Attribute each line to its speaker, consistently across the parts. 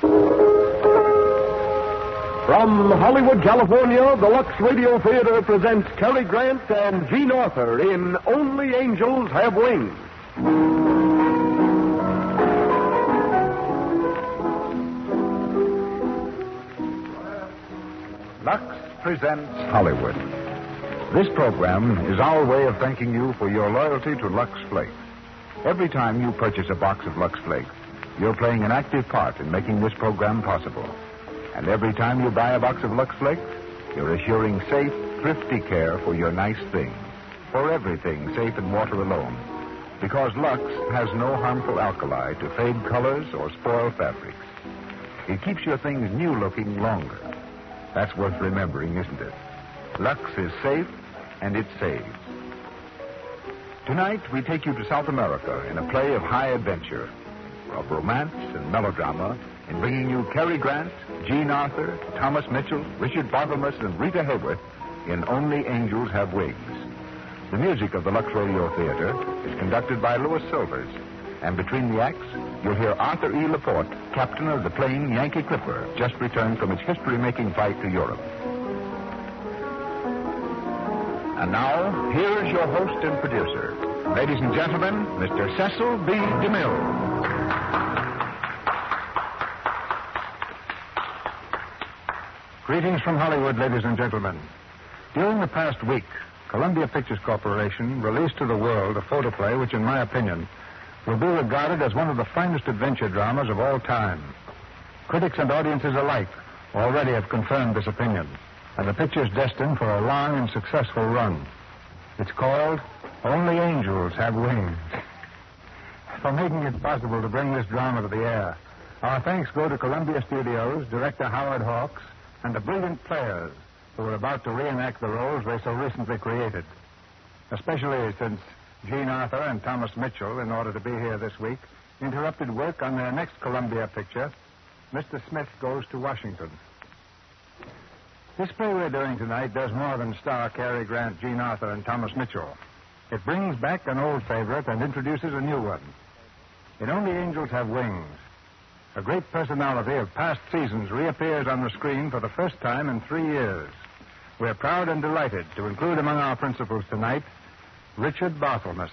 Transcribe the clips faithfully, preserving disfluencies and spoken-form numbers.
Speaker 1: From Hollywood, California, the Lux Radio Theater presents Cary Grant and Jean Arthur in Only Angels Have Wings.
Speaker 2: Lux presents Hollywood. This program is our way of thanking you for your loyalty to Lux Flakes. Every time you purchase a box of Lux Flakes, you're playing an active part in making this program possible. And every time you buy a box of Lux Flakes, you're assuring safe, thrifty care for your nice things. For everything safe in water alone. Because Lux has no harmful alkali to fade colors or spoil fabrics. It keeps your things new looking longer. That's worth remembering, isn't it? Lux is safe, and it saves. Tonight, we take you to South America in a play of high adventure, of romance and melodrama, in bringing you Cary Grant, Jean Arthur, Thomas Mitchell, Richard Barthelmess, and Rita Hayworth in Only Angels Have Wings. The music of the Lux Radio Theater is conducted by Louis Silvers, and between the acts, you'll hear Arthur E. Laporte, captain of the plane Yankee Clipper, just returned from its history-making flight to Europe. And now, here is your host and producer. Ladies and gentlemen, Mister Cecil B. DeMille. Greetings from Hollywood, ladies and gentlemen. During the past week, Columbia Pictures Corporation released to the world a photoplay which, in my opinion, will be regarded as one of the finest adventure dramas of all time. Critics and audiences alike already have confirmed this opinion, and the picture is destined for a long and successful run. It's called Only Angels Have Wings. For making it possible to bring this drama to the air, our thanks go to Columbia Studios, director Howard Hawks, and the brilliant players who are about to reenact the roles they so recently created. Especially since Jean Arthur and Thomas Mitchell, in order to be here this week, interrupted work on their next Columbia picture, Mister Smith Goes to Washington. This play we're doing tonight does more than star Cary Grant, Jean Arthur, and Thomas Mitchell. It brings back an old favorite and introduces a new one. In Only Angels Have Wings, a great personality of past seasons reappears on the screen for the first time in three years. We're proud and delighted to include among our principals tonight Richard Barthelmess.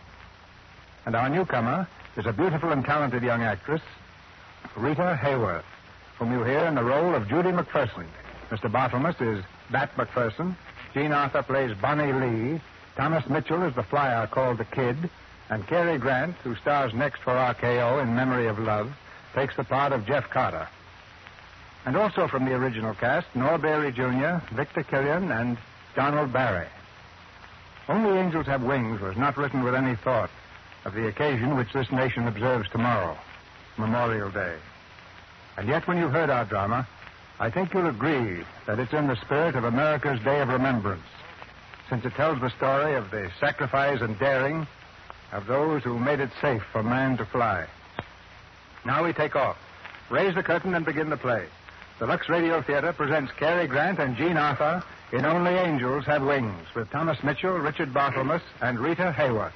Speaker 2: And our newcomer is a beautiful and talented young actress, Rita Hayworth, whom you hear in the role of Judy McPherson. Mister Barthelmess is Bat McPherson. Jean Arthur plays Bonnie Lee. Thomas Mitchell is the flyer called the Kid. And Cary Grant, who stars next for R K O in Memory of Love, takes the part of Jeff Carter. And also from the original cast, Noah Bailey Junior, Victor Killian, and Donald Barry. Only Angels Have Wings was not written with any thought of the occasion which this nation observes tomorrow, Memorial Day. And yet when you've heard our drama, I think you'll agree that it's in the spirit of America's Day of Remembrance, since it tells the story of the sacrifice and daring of those who made it safe for man to fly. Now we take off. Raise the curtain and begin the play. The Lux Radio Theater presents Cary Grant and Jean Arthur in Only Angels Have Wings, with Thomas Mitchell, Richard Barthelmess, and Rita Hayworth.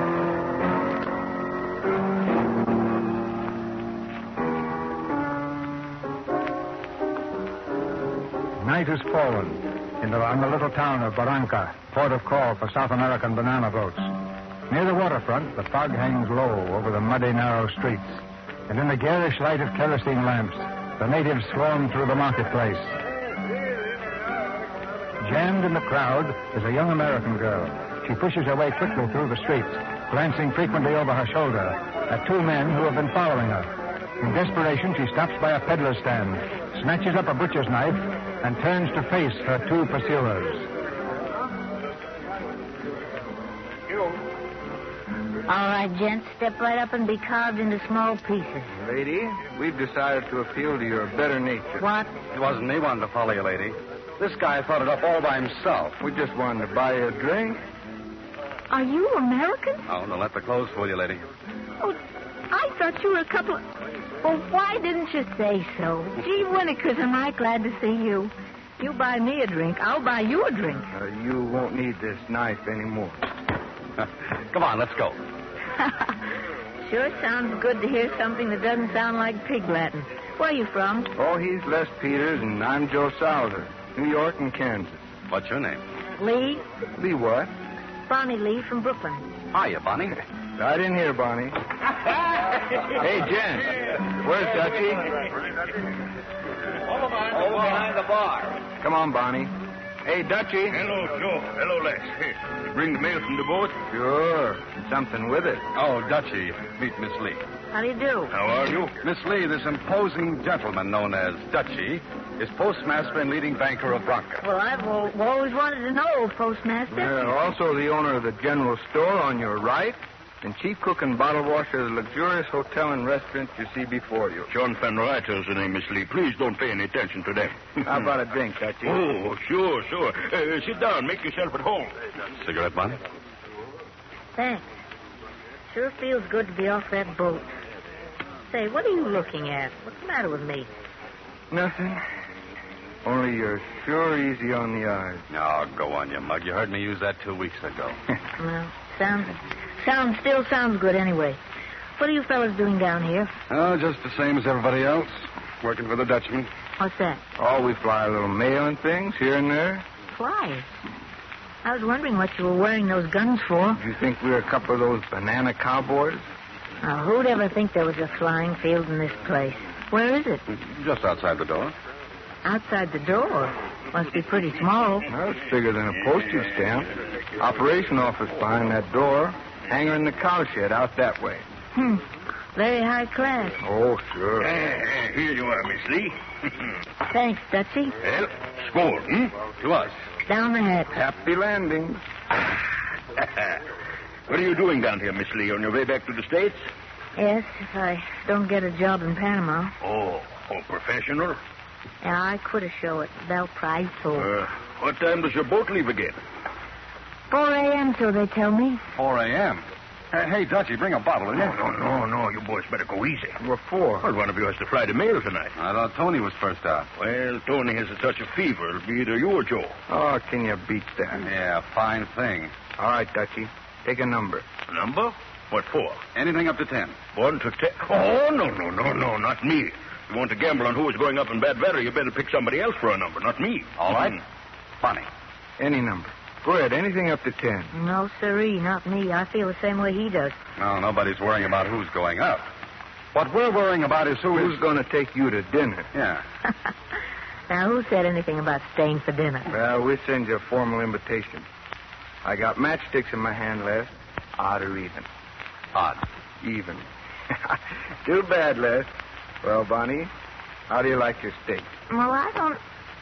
Speaker 2: Night has fallen in the, on the little town of Barranca, port of call for South American banana boats. Near the waterfront, the fog hangs low over the muddy, narrow streets. And in the garish light of kerosene lamps, the natives swarm through the marketplace. Jammed in the crowd is a young American girl. She pushes her way quickly through the streets, glancing frequently over her shoulder at two men who have been following her. In desperation, she stops by a peddler's stand, snatches up a butcher's knife, and turns to face her two pursuers.
Speaker 3: All right, gents, step right up and be carved into small pieces.
Speaker 4: Lady, we've decided to appeal to your better nature.
Speaker 3: What?
Speaker 4: It wasn't me wanted to follow you, lady. This guy thought it up all by himself. We just wanted to buy you a drink.
Speaker 3: Are you American?
Speaker 4: Oh, don't let the clothes fool you, lady.
Speaker 3: Oh, I thought you were a couple of... Well, why didn't you say so? Gee, Winnikers, am I glad to see you. You buy me a drink, I'll buy you a drink.
Speaker 4: Uh, you won't need this knife anymore.
Speaker 5: Come on, let's go.
Speaker 3: Sure sounds good to hear something that doesn't sound like pig Latin. Where are you from?
Speaker 5: Oh, he's Les Peters, and I'm Joe Salzer. New York and Kansas.
Speaker 4: What's your name?
Speaker 3: Lee?
Speaker 5: Lee what?
Speaker 3: Bonnie Lee from Brooklyn.
Speaker 4: Hiya, Bonnie.
Speaker 5: I didn't hear, Bonnie. Hey, Jen. Where's Dutchie?
Speaker 6: Over behind the bar.
Speaker 5: Come on, Bonnie. Hey, Dutchie.
Speaker 7: Hello, Joe. Hello, Les. Here, you bring the mail from the boat?
Speaker 5: Sure. Something with it.
Speaker 4: Oh, Dutchie. Meet Miss Lee.
Speaker 3: How do you do?
Speaker 7: How are you?
Speaker 4: Miss Lee, this imposing gentleman known as Dutchie is postmaster and leading banker of Bronca.
Speaker 3: Well, I've al- always wanted to know, Postmaster.
Speaker 5: Yeah, also the owner of the general store on your right, and chief cook and bottle washer of the luxurious hotel and restaurant you see before you.
Speaker 7: John Fenrighter's the name, Miss Lee. Please don't pay any attention to them.
Speaker 5: How about a drink, Dutchie?
Speaker 7: Oh, sure, sure. Uh, sit down. Make yourself at home.
Speaker 4: Cigarette, Bonnie?
Speaker 3: Thanks. Sure feels good to be off that boat. Say, what are you looking at? What's the matter with me?
Speaker 5: Nothing. Only you're sure easy on the eyes.
Speaker 4: No, go on, you mug. You heard me use that two weeks ago.
Speaker 3: Well, sounds, sounds still sounds good anyway. What are you fellas doing down here?
Speaker 4: Oh, just the same as everybody else. Working for the Dutchman.
Speaker 3: What's that?
Speaker 5: Oh, we fly a little mail and things here and there.
Speaker 3: Flies. I was wondering what you were wearing those guns for.
Speaker 5: You think we're a couple of those banana cowboys?
Speaker 3: Now, who'd ever think there was a flying field in this place? Where is it?
Speaker 4: Just outside the door.
Speaker 3: Outside the door. Must be pretty small.
Speaker 5: Well, it's bigger than a postage stamp. Operation office behind that door. Hangar in the cow shed out that way.
Speaker 3: Hmm. Very high class.
Speaker 5: Oh, sure.
Speaker 7: Uh, uh, here you are, Miss Lee.
Speaker 3: Thanks, Dutchie.
Speaker 7: Well, score, hmm?
Speaker 4: To us.
Speaker 3: Down the hatch.
Speaker 5: Happy landing.
Speaker 7: What are you doing down here, Miss Lee? On your way back to the States?
Speaker 3: Yes, if I don't get a job in Panama.
Speaker 7: Oh, oh, professional?
Speaker 3: Yeah, I quit a show at Valparaiso.
Speaker 7: Uh, what time does your boat leave again?
Speaker 3: four a.m., so they tell me.
Speaker 4: four a.m. Hey, hey, Dutchie, bring a bottle, will you?
Speaker 7: No, no, no, no. You boys better go easy.
Speaker 5: What for?
Speaker 7: Well, one of you has to fly the mail tonight.
Speaker 4: I thought Tony was first out.
Speaker 7: Well, Tony has a touch of fever. It'll be either you or Joe.
Speaker 5: Oh, can you beat that?
Speaker 4: Yeah, fine thing.
Speaker 5: All right, Dutchie. Take a number.
Speaker 7: Number? What for?
Speaker 4: Anything up to ten.
Speaker 7: One to ten. Oh, no, no, no, no, not me. If you want to gamble on who is going up in bad weather, you better pick somebody else for a number, not me.
Speaker 4: All right.
Speaker 7: Mm.
Speaker 4: Bonnie.
Speaker 5: Any number. Go ahead. Anything up to ten.
Speaker 3: No, sirree, not me. I feel the same way he does.
Speaker 4: No, nobody's worrying about who's going up. What we're worrying about is who
Speaker 5: Who's
Speaker 4: is...
Speaker 5: going to take you to dinner?
Speaker 4: Yeah.
Speaker 3: Now, who said anything about staying for dinner?
Speaker 5: Well, we send you a formal invitation. I got matchsticks in my hand, Les. Odd or even?
Speaker 4: Odd.
Speaker 5: Even. Too bad, Les. Well, Bonnie, how do you like your steak?
Speaker 3: Well, I don't...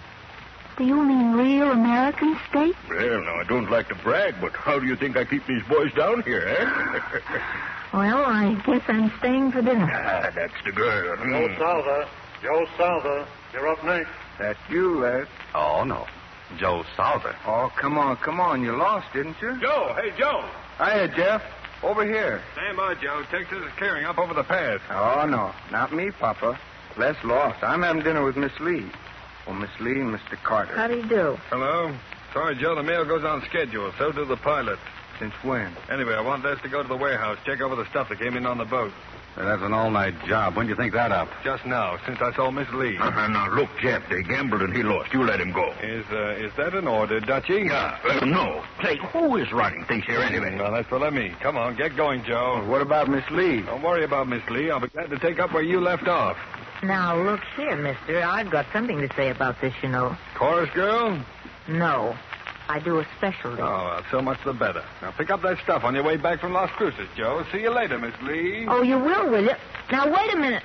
Speaker 3: Do you mean real American steak?
Speaker 7: Well, now, I don't like to brag, but how do you think I keep these boys down here, eh?
Speaker 3: Well, I guess I'm staying for dinner.
Speaker 7: Ah, that's the girl.
Speaker 8: Joe
Speaker 7: Mm.
Speaker 8: Salver. Joe Salver. You're up next.
Speaker 5: That's you, Les.
Speaker 4: Oh, no. Joe Salver.
Speaker 5: Oh, come on, come on. You lost, didn't you?
Speaker 2: Joe, hey, Joe.
Speaker 5: Hiya, Jeff. Over here.
Speaker 2: Stand by, Joe. Texas is clearing up over the pass.
Speaker 5: Oh, no. Not me, Papa. Les lost. I'm having dinner with Miss Lee. Oh, Miss Lee and Mister Carter.
Speaker 3: How do you do?
Speaker 2: Hello. Sorry, Joe, the mail goes on schedule. So do the pilots.
Speaker 5: Since when?
Speaker 2: Anyway, I want Les to go to the warehouse, check over the stuff that came in on the boat.
Speaker 4: That's an all-night job. When do you think that up?
Speaker 2: Just now, since I saw Miss Lee.
Speaker 7: Uh, now, look, Jeff, they gambled and he lost. You let him go.
Speaker 2: Is uh, is that an order, Dutchie?
Speaker 7: Yeah, uh, no. Say, who is running things here anyway?
Speaker 2: Well, that's what I mean. Come on, get going, Joe.
Speaker 5: What about Miss Lee?
Speaker 2: Don't worry about Miss Lee. I'll be glad to take up where you left off.
Speaker 3: Now, look here, mister. I've got something to say about this, you know.
Speaker 2: Chorus girl?
Speaker 3: No. I do a specialty.
Speaker 2: Oh, well, so much the better. Now, pick up that stuff on your way back from Las Cruces, Joe. See you later, Miss Lee.
Speaker 3: Oh, you will, will you? Now, wait a minute.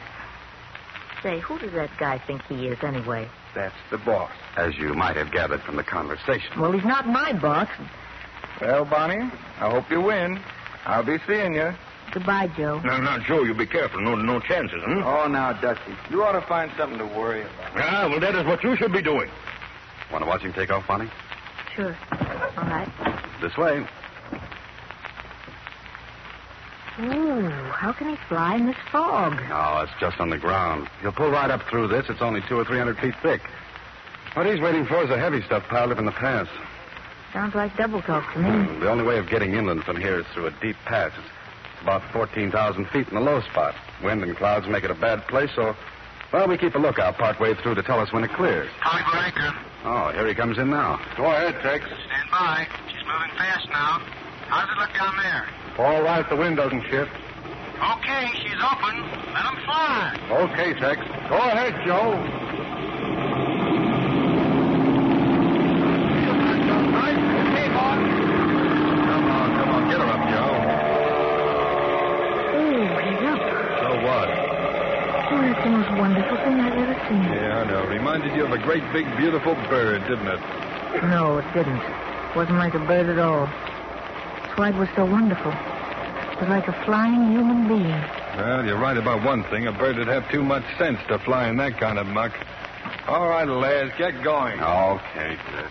Speaker 3: Say, who does that guy think he is, anyway?
Speaker 5: That's the boss.
Speaker 4: As you might have gathered from the conversation.
Speaker 3: Well, he's not my boss.
Speaker 5: Well, Bonnie, I hope you win. I'll be seeing you.
Speaker 3: Goodbye, Joe.
Speaker 7: Now, now, Joe, you be careful. No, no chances, hmm?
Speaker 5: Oh, now, Dusty, you ought to find something to worry about.
Speaker 7: Ah, well, that is what you should be doing.
Speaker 4: Want to watch him take off, Bonnie?
Speaker 3: Sure. All right.
Speaker 4: This way.
Speaker 3: Ooh, how can he fly in this fog?
Speaker 4: No, it's just on the ground. He'll pull right up through this. It's only two or three hundred feet thick. What he's waiting for is the heavy stuff piled up in the pass.
Speaker 3: Sounds like double talk to me.
Speaker 4: Hmm, The only way of getting inland from here is through a deep pass. It's about fourteen thousand feet in the low spot. Wind and clouds make it a bad place, so, well, we keep a lookout partway through to tell us when it clears.
Speaker 6: Hollywood anchor.
Speaker 4: Oh, here he comes in now.
Speaker 8: Go ahead, Tex.
Speaker 6: Stand by. She's moving fast now. How's it look down there?
Speaker 8: All right, the wind doesn't shift.
Speaker 6: Okay, she's open. Let 'em fly.
Speaker 8: Okay, Tex. Go ahead, Joe.
Speaker 2: Come on, come on. Get her up, Joe.
Speaker 3: Oh, he's up.
Speaker 2: So what?
Speaker 3: Oh, that's the most wonderful thing I've ever seen.
Speaker 2: Yeah, I know. Reminded you of a great, big, beautiful bird, didn't it?
Speaker 3: No, it didn't. It wasn't like a bird at all. That's why it was so wonderful. It was like a flying human being.
Speaker 2: Well, you're right about one thing. A bird would have too much sense to fly in that kind of muck. All right, Les, get going.
Speaker 4: Okay, Jeff.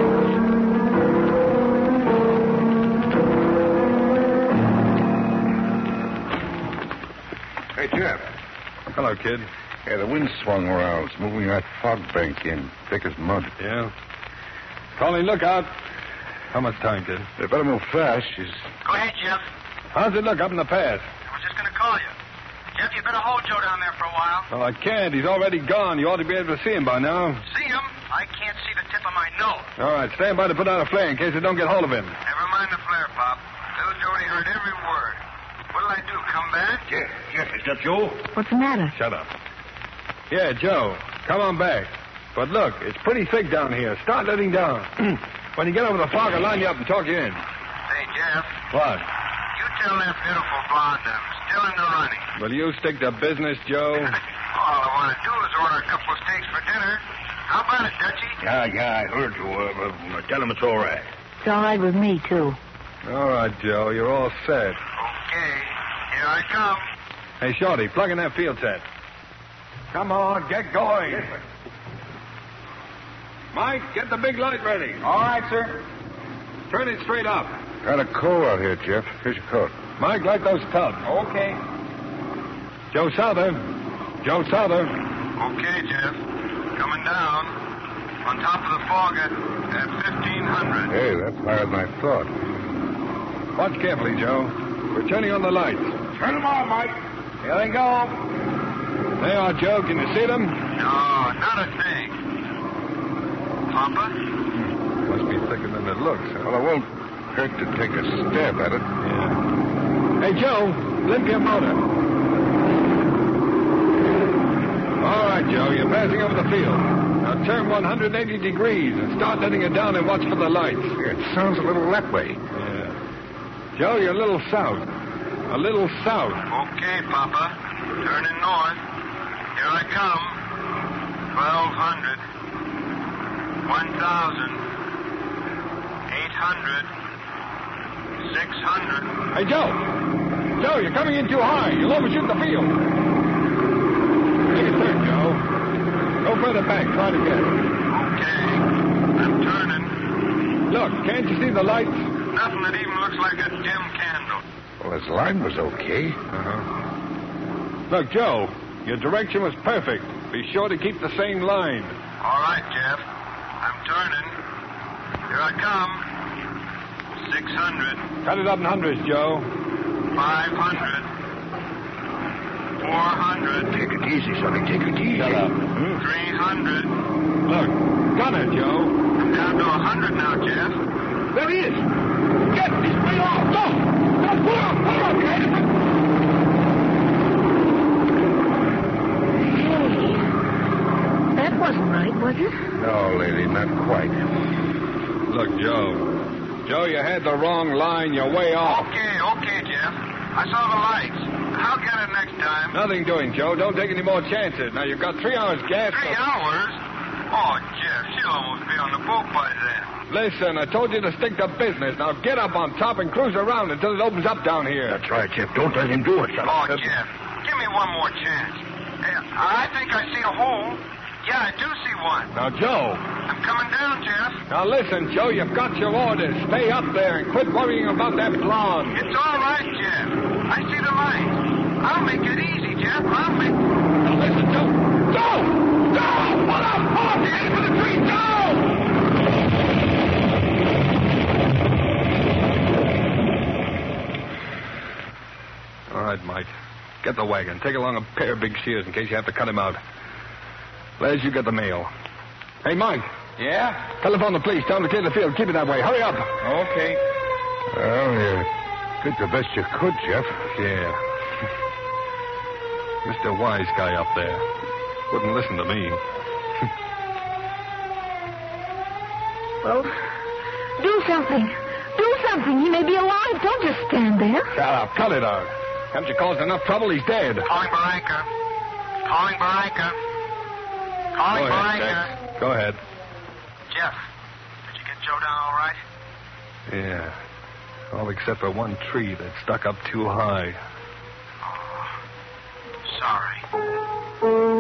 Speaker 7: Hey, Jeff.
Speaker 2: Hello, kid.
Speaker 7: Yeah, the wind swung around. It's moving that fog bank in, thick as mud.
Speaker 2: Yeah? Calling lookout. How much time, kid?
Speaker 7: They better move fast. She's...
Speaker 6: Go ahead, Jeff.
Speaker 2: How's it look up in the pass?
Speaker 6: I was just going to call you. Jeff, you better hold Joe down there for a while.
Speaker 2: Well, I can't. He's already gone. You ought to be able to see him by now.
Speaker 6: See him? I can't see the tip of my nose.
Speaker 2: All right, stand by to put out a flare in case they don't get hold of him.
Speaker 6: Never mind the flare, Pop. Little Jody heard every word. What'll I do, come back?
Speaker 7: Jeff, Jeff, is that Joe?
Speaker 3: What's the matter?
Speaker 2: Shut up. Yeah, Joe, come on back. But look, it's pretty thick down here. Start letting down. When you get over the fog, I'll line you up and talk you in.
Speaker 6: Say, Jeff,
Speaker 2: What?
Speaker 6: you tell that beautiful blonde I'm still in the running.
Speaker 2: Will you stick to business, Joe?
Speaker 6: All I want to do is order a couple of steaks for dinner. How about it, Dutchie?
Speaker 7: Yeah, yeah, I heard you. Uh, uh, tell him it's all right.
Speaker 3: It's all right with me, too.
Speaker 2: All right, Joe, you're all set.
Speaker 6: Okay, here I come.
Speaker 2: Hey, Shorty, plug in that field set. Come on, get going. Mike, get the big light ready.
Speaker 5: All right, sir.
Speaker 2: Turn it straight up.
Speaker 7: Kind of cold out here, Jeff. Here's your coat.
Speaker 2: Mike, light those tubs.
Speaker 5: Okay.
Speaker 2: Joe Souther. Joe Souther.
Speaker 6: Okay, Jeff. Coming down. On top of the fog at, at fifteen hundred.
Speaker 7: Hey, that's higher than I thought.
Speaker 2: Watch carefully, Joe. We're turning on the lights.
Speaker 7: Turn them on, Mike.
Speaker 2: Here they go. They are, Joe. Can you see them?
Speaker 6: No, not a thing. Papa?
Speaker 2: Must be thicker than it looks. Huh?
Speaker 7: Well, it won't hurt to take a stab at it.
Speaker 2: Yeah. Hey, Joe, limp your motor. All right, Joe, you're passing over the field. Now turn one hundred eighty degrees and start letting it down and watch for the lights.
Speaker 7: Yeah, it sounds a little that way.
Speaker 2: Yeah. Joe, you're a little south. A little south.
Speaker 6: Okay, Papa. Turning north. Here I come. Twelve hundred. One thousand. Eight hundred. Six hundred.
Speaker 2: Hey, Joe. Joe, you're coming in too high. You'll overshoot the field. Take a turn, Joe. Go further back. Try to get.
Speaker 6: Okay. I'm turning.
Speaker 2: Look, can't you see the lights?
Speaker 6: Nothing that even looks like a dim candle.
Speaker 7: Well, his line was okay.
Speaker 2: Uh-huh. Look, Joe, your direction was perfect. Be sure to keep the same line.
Speaker 6: All right, Jeff. I'm turning. Here I come. Six hundred.
Speaker 2: Cut it up in hundreds, Joe.
Speaker 6: Five hundred. Four hundred.
Speaker 7: Take it easy, Sonny. Take it easy.
Speaker 2: Shut up.
Speaker 6: Three hundred.
Speaker 2: Look, gun it, Joe.
Speaker 6: I'm down to a hundred now, Jeff.
Speaker 7: There he is. Get this way off. Go. Go, pull up. Pull up, kid.
Speaker 3: Hey, that wasn't right, was it?
Speaker 7: No, lady, not quite.
Speaker 2: Look, Joe. Joe, you had the wrong line. You're way off.
Speaker 6: Okay, okay, Jeff. I saw the lights. I'll get it next time.
Speaker 2: Nothing doing, Joe. Don't take any more chances. Now, you've got three hours gas.
Speaker 6: Three
Speaker 2: so...
Speaker 6: hours? Oh, Jeff, she'll almost be on the boat by then.
Speaker 2: Listen, I told you to stick to business. Now get up on top and cruise around until it opens up down here.
Speaker 7: That's right, Jeff. Don't let him do it, son.
Speaker 6: Oh, Jeff, give me one more chance. Hey, I think I see a hole. Yeah, I do see one.
Speaker 2: Now, Joe.
Speaker 6: I'm coming down, Jeff.
Speaker 2: Now, listen, Joe, you've got your orders. Stay up there and quit worrying about that blonde.
Speaker 6: It's all right, Jeff. I see the light. I'll make it easy, Jeff. I'll make...
Speaker 2: Now, listen, Joe. Joe! Joe! Pull up! Pull up! Get into the tree! Joe!
Speaker 9: wagon. Take along a pair of big shears in case you have to cut him out. Les, you get the mail. Hey, Mike.
Speaker 5: Yeah?
Speaker 9: Telephone the police. Tell them to clear the field. Keep it that way. Hurry up.
Speaker 5: Okay.
Speaker 2: Well, you did the best you could, Jeff.
Speaker 9: Yeah. Mister Wise Guy up there. Wouldn't listen to me.
Speaker 3: Well, do something. Do something. He may be alive. Don't just stand there.
Speaker 9: Shut up. Cut it out. Haven't you caused enough trouble? He's dead.
Speaker 6: Calling Barranca. Calling Barranca. Calling
Speaker 9: Go ahead,
Speaker 6: Barranca.
Speaker 9: Tex. Go ahead.
Speaker 6: Jeff, did you get Joe down all right?
Speaker 9: Yeah. All except for one tree that stuck up too high.
Speaker 6: Oh, sorry.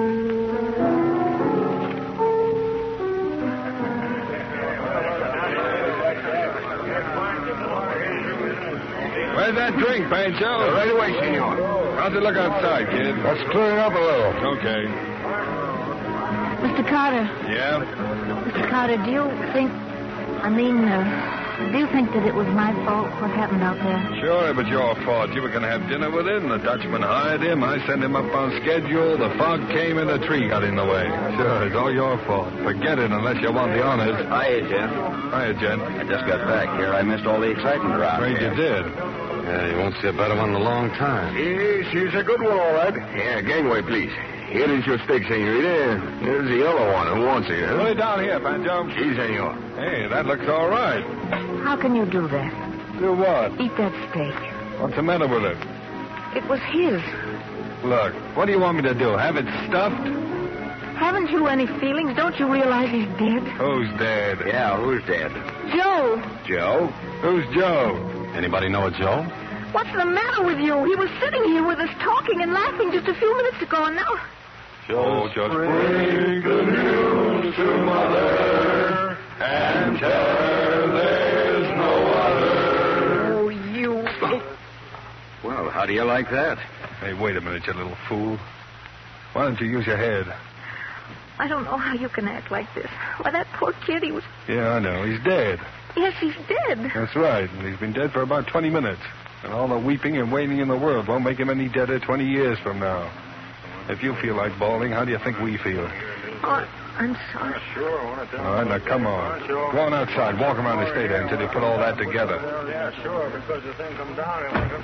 Speaker 9: Where's that drink, Pancho?
Speaker 2: Right away, senor.
Speaker 9: How's it look outside, kid?
Speaker 2: That's clearing up a little.
Speaker 9: Okay.
Speaker 3: Mister Carter.
Speaker 9: Yeah?
Speaker 3: Mister Carter, do you think... I mean, uh, do you think that it was my fault what happened out there?
Speaker 9: Sure, but your fault. You were going to have dinner with him. The Dutchman hired him. I sent him up on schedule. The fog came and the tree got in the way. Sure, it's all your fault. Forget it unless you want the honors.
Speaker 10: Hiya, Jeff.
Speaker 9: Hiya, Jen.
Speaker 10: I just got back here. I missed all the excitement around
Speaker 9: Afraid
Speaker 10: here.
Speaker 9: you did.
Speaker 4: Yeah, you won't see a better one in a long time.
Speaker 8: Yes, she's a good one, all right. Yeah, gangway, please. Here is your steak, senorita. Here's the yellow one. Who wants it,
Speaker 9: Put
Speaker 8: huh?
Speaker 9: it down here, Pancho.
Speaker 8: Si, senor.
Speaker 9: Hey, that looks all right.
Speaker 3: How can you do that?
Speaker 9: Do what?
Speaker 3: Eat that steak.
Speaker 9: What's the matter with it?
Speaker 3: It was his.
Speaker 9: Look, what do you want me to do? Have it stuffed?
Speaker 3: Haven't you any feelings? Don't you realize he's dead?
Speaker 9: Who's dead?
Speaker 10: Yeah, who's dead?
Speaker 3: Joe!
Speaker 9: Joe? Who's Joe?
Speaker 4: Anybody know a Joe?
Speaker 3: What's the matter with you? He was sitting here with us talking and laughing just a few minutes ago, and now...
Speaker 9: Joe, just bring the news to Mother and tell her there's no other.
Speaker 3: Oh, you...
Speaker 10: Well, how do you like that?
Speaker 9: Hey, wait a minute, you little fool. Why don't you use your head?
Speaker 3: I don't know how you can act like this. Why, that poor kid, he was...
Speaker 9: Yeah, I know. He's dead.
Speaker 3: Yes, he's dead.
Speaker 9: That's right. And he's been dead for about twenty minutes. And all the weeping and wailing in the world won't make him any deader twenty years from now. If you feel like bawling, how do you think we feel?
Speaker 3: Oh, I'm sorry.
Speaker 8: Sure, I want to
Speaker 9: All right, now come on. Go on outside. Walk around the state until you put all that together.
Speaker 8: Yeah, sure, because the thing comes down and...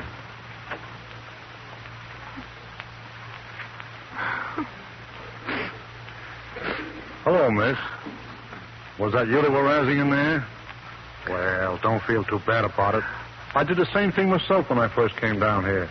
Speaker 2: Hello, miss. Was that you that were razzing in there? Well, don't feel too bad about it. I did the same thing myself when I first came down here.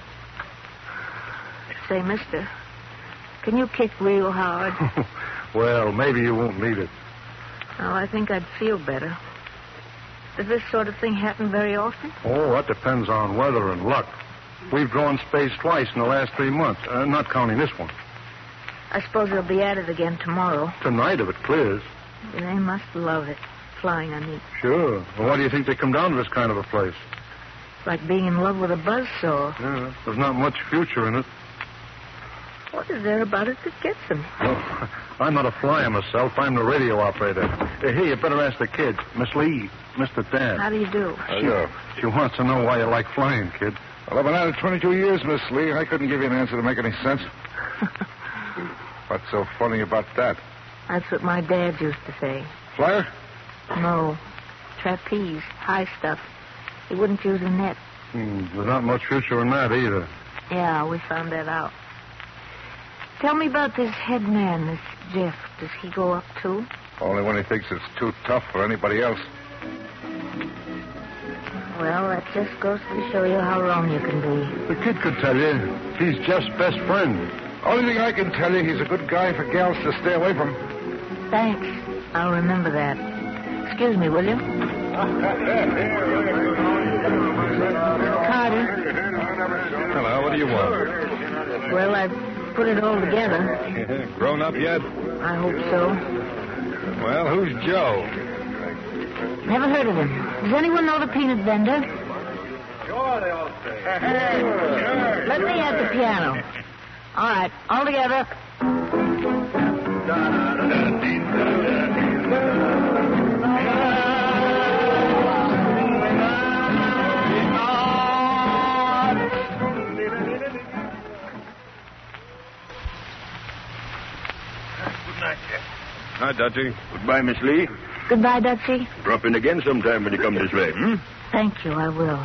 Speaker 3: Say, mister, can you kick real hard?
Speaker 2: Well, maybe you won't need it.
Speaker 3: Oh, I think I'd feel better. Does this sort of thing happen very often?
Speaker 2: Oh, that depends on weather and luck. We've drawn space twice in the last three months, uh, not counting this one.
Speaker 3: I suppose they'll be at it again tomorrow.
Speaker 2: Tonight, if it clears.
Speaker 3: They must love it, flying on me.
Speaker 2: Sure. Well, why do you think they come down to this kind of a place?
Speaker 3: Like being in love with a buzzsaw.
Speaker 2: Yeah, there's not much future in it.
Speaker 3: What is there about it that gets them?
Speaker 2: Well, I'm not a flyer myself. I'm the radio operator. Uh, here, you better ask the kid. Miss Lee, Mister Dan.
Speaker 3: How do you do?
Speaker 2: She, she wants to know why you like flying, kid.
Speaker 8: Well, I've been at it twenty-two years, Miss Lee, and I couldn't give you an answer to make any sense. What's so funny about that?
Speaker 3: That's what my dad used to say.
Speaker 8: Flyer?
Speaker 3: No. Trapeze. High stuff. He wouldn't use a net.
Speaker 2: Hmm, there's not much future in that either.
Speaker 3: Yeah, we found that out. Tell me about this head man, this Jeff. Does he go up too?
Speaker 8: Only when he thinks it's too tough for anybody else.
Speaker 3: Well, that just goes to show you how wrong you can be.
Speaker 2: The kid could tell you. He's Jeff's best friend.
Speaker 8: Only thing I can tell you, he's a good guy for gals to stay away from.
Speaker 3: Thanks. I'll remember that. Excuse me, will you? Carter.
Speaker 9: Hello, what do you want?
Speaker 3: Well, I've put it all together.
Speaker 9: Grown up yet?
Speaker 3: I hope so.
Speaker 9: Well, who's Joe?
Speaker 3: Never heard of him. Does anyone know the peanut vendor?
Speaker 8: Sure, they all say.
Speaker 3: Let me at the piano. All right, all together.
Speaker 9: Night, Dutchy.
Speaker 7: Goodbye, Miss Lee.
Speaker 3: Goodbye, Dutchy.
Speaker 7: Drop in again sometime when you come this way, hmm?
Speaker 3: Thank you, I will.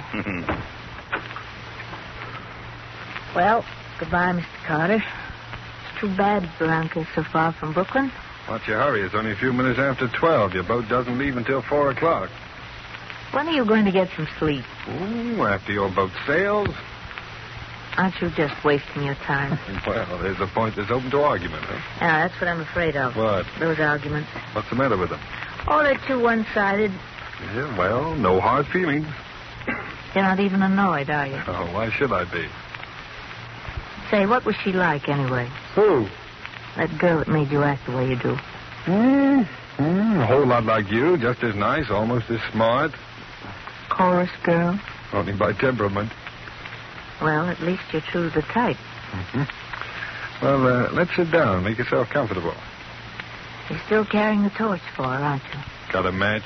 Speaker 3: Well, goodbye, Mister Carter. It's too bad Veronica so far from Brooklyn.
Speaker 9: What's your hurry? It's only a few minutes after twelve. Your boat doesn't leave until four o'clock.
Speaker 3: When are you going to get some sleep?
Speaker 9: Ooh, after your boat sails.
Speaker 3: Aren't you just wasting your time?
Speaker 9: Well, there's a point that's open to argument, huh?
Speaker 3: Yeah, that's what I'm afraid of.
Speaker 9: What?
Speaker 3: Those arguments.
Speaker 9: What's the matter with them?
Speaker 3: Oh, they're too one-sided.
Speaker 9: Yeah, well, no hard feelings.
Speaker 3: You're not even annoyed, are you?
Speaker 9: Oh, why should I be?
Speaker 3: Say, what was she like, anyway?
Speaker 9: Who?
Speaker 3: That girl that made you act the way you do.
Speaker 9: Hmm. Mm, a whole lot like you, just as nice, almost as smart.
Speaker 3: Chorus girl?
Speaker 9: Only by temperament.
Speaker 3: Well, at least you're true to the type.
Speaker 9: Mm-hmm. Well, uh, let's sit down. Make yourself comfortable.
Speaker 3: You're still carrying the torch for her, aren't you?
Speaker 9: Got a match?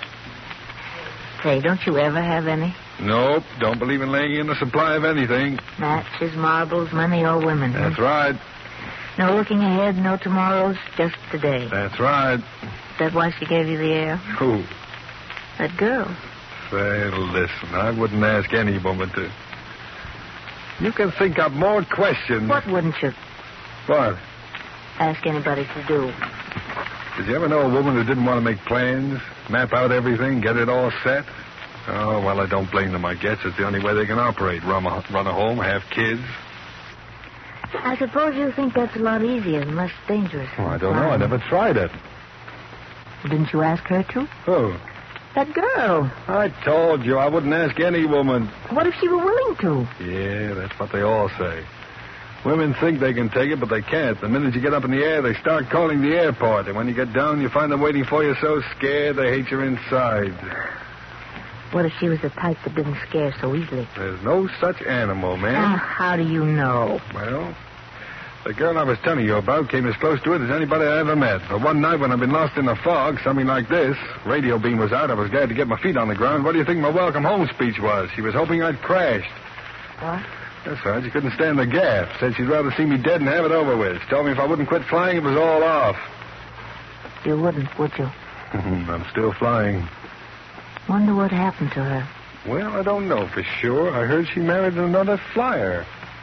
Speaker 3: Say, don't you ever have any?
Speaker 9: Nope. Don't believe in laying in a supply of anything.
Speaker 3: Matches, marbles, money, or women.
Speaker 9: That's
Speaker 3: huh?
Speaker 9: right.
Speaker 3: No looking ahead, no tomorrows, just today.
Speaker 9: That's right.
Speaker 3: Is that why she gave you the air?
Speaker 9: Who?
Speaker 3: That girl.
Speaker 9: Say, listen, I wouldn't ask any woman to. You can think up more questions.
Speaker 3: What wouldn't you
Speaker 9: What?
Speaker 3: ask anybody to do?
Speaker 9: Did you ever know a woman who didn't want to make plans, map out everything, get it all set? Oh, well, I don't blame them, I guess. It's the only way they can operate. Run a, run a home, have kids.
Speaker 3: I suppose you think that's a lot easier and less dangerous.
Speaker 9: Oh, I don't know. I never tried it.
Speaker 3: Didn't you ask her to?
Speaker 9: Who?
Speaker 3: That girl.
Speaker 9: I told you I wouldn't ask any woman.
Speaker 3: What if she were willing to?
Speaker 9: Yeah, that's what they all say. Women think they can take it, but they can't. The minute you get up in the air, they start calling the airport. And when you get down, you find them waiting for you so scared they hate you inside.
Speaker 3: What if she was the type that didn't scare so easily?
Speaker 9: There's no such animal, man.
Speaker 3: Ah, how do you know?
Speaker 9: Well, the girl I was telling you about came as close to it as anybody I ever met. But one night when I'd been lost in the fog, something like this, radio beam was out, I was glad to get my feet on the ground. What do you think my welcome home speech was? She was hoping I'd crashed.
Speaker 3: What?
Speaker 9: That's right. She couldn't stand the gaff. Said she'd rather see me dead and have it over with. She told me if I wouldn't quit flying, it was all off.
Speaker 3: You wouldn't, would you?
Speaker 9: I'm still flying.
Speaker 3: Wonder what happened to her.
Speaker 9: Well, I don't know for sure. I heard she married another flyer.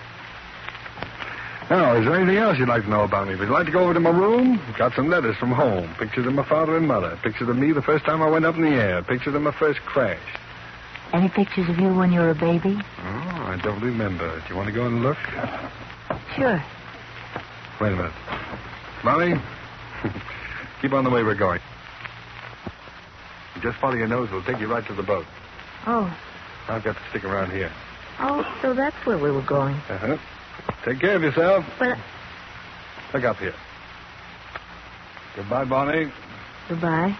Speaker 9: Now, is there anything else you'd like to know about me? Would you like to go over to my room? Got some letters from home. Pictures of my father and mother. Pictures of me the first time I went up in the air. Pictures of my first crash.
Speaker 3: Any pictures of you when you were a baby?
Speaker 9: Oh, I don't remember. Do you want to go and look?
Speaker 3: Sure.
Speaker 9: Wait a minute. Molly, keep on the way we're going. Just follow your nose. We'll take you right to the boat.
Speaker 3: Oh.
Speaker 9: I've got to stick around here.
Speaker 3: Oh, so that's where we were going.
Speaker 9: Uh-huh. Take care of yourself.
Speaker 3: But...
Speaker 9: Look up here. Goodbye, Bonnie.
Speaker 3: Goodbye.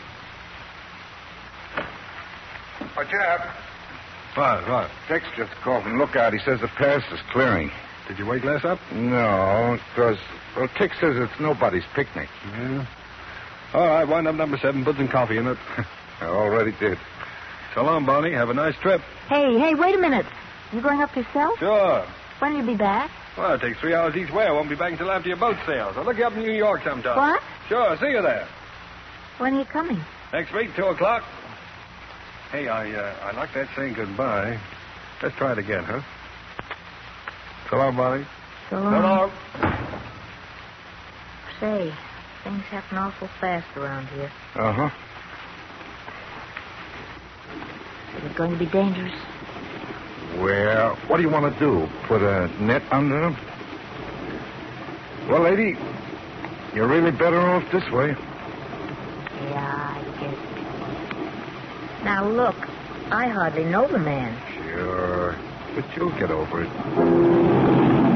Speaker 8: Oh, Jeff.
Speaker 9: What, what?
Speaker 8: Tex just called from Lookout. He says the pass is clearing.
Speaker 9: Did you wake Les up?
Speaker 8: No, because, well, Tex says it's nobody's picnic.
Speaker 9: Yeah. All right, wind up number seven. Put some coffee in it.
Speaker 8: I already did.
Speaker 9: So long, Bonnie. Have a nice trip.
Speaker 3: Hey, hey, wait a minute. You going up yourself?
Speaker 9: Sure.
Speaker 3: When will you be back?
Speaker 9: Well, it takes three hours each way. I won't be back until after your boat sails. I'll look you up in New York sometime.
Speaker 3: What?
Speaker 9: Sure, see you there.
Speaker 3: When are you coming?
Speaker 9: Next week, two o'clock. Hey, I uh, I like that saying goodbye. Let's try it again, huh? So long, Bonnie.
Speaker 3: So long.
Speaker 9: So long.
Speaker 3: Say, things happen awful fast around here.
Speaker 8: Uh-huh.
Speaker 3: Is it going to be dangerous?
Speaker 8: Well, what do you want to do? Put a net under them? Well, lady, you're really better off this way.
Speaker 3: Yeah, I guess. Now, look, I hardly know the man.
Speaker 8: Sure, but you'll get over it.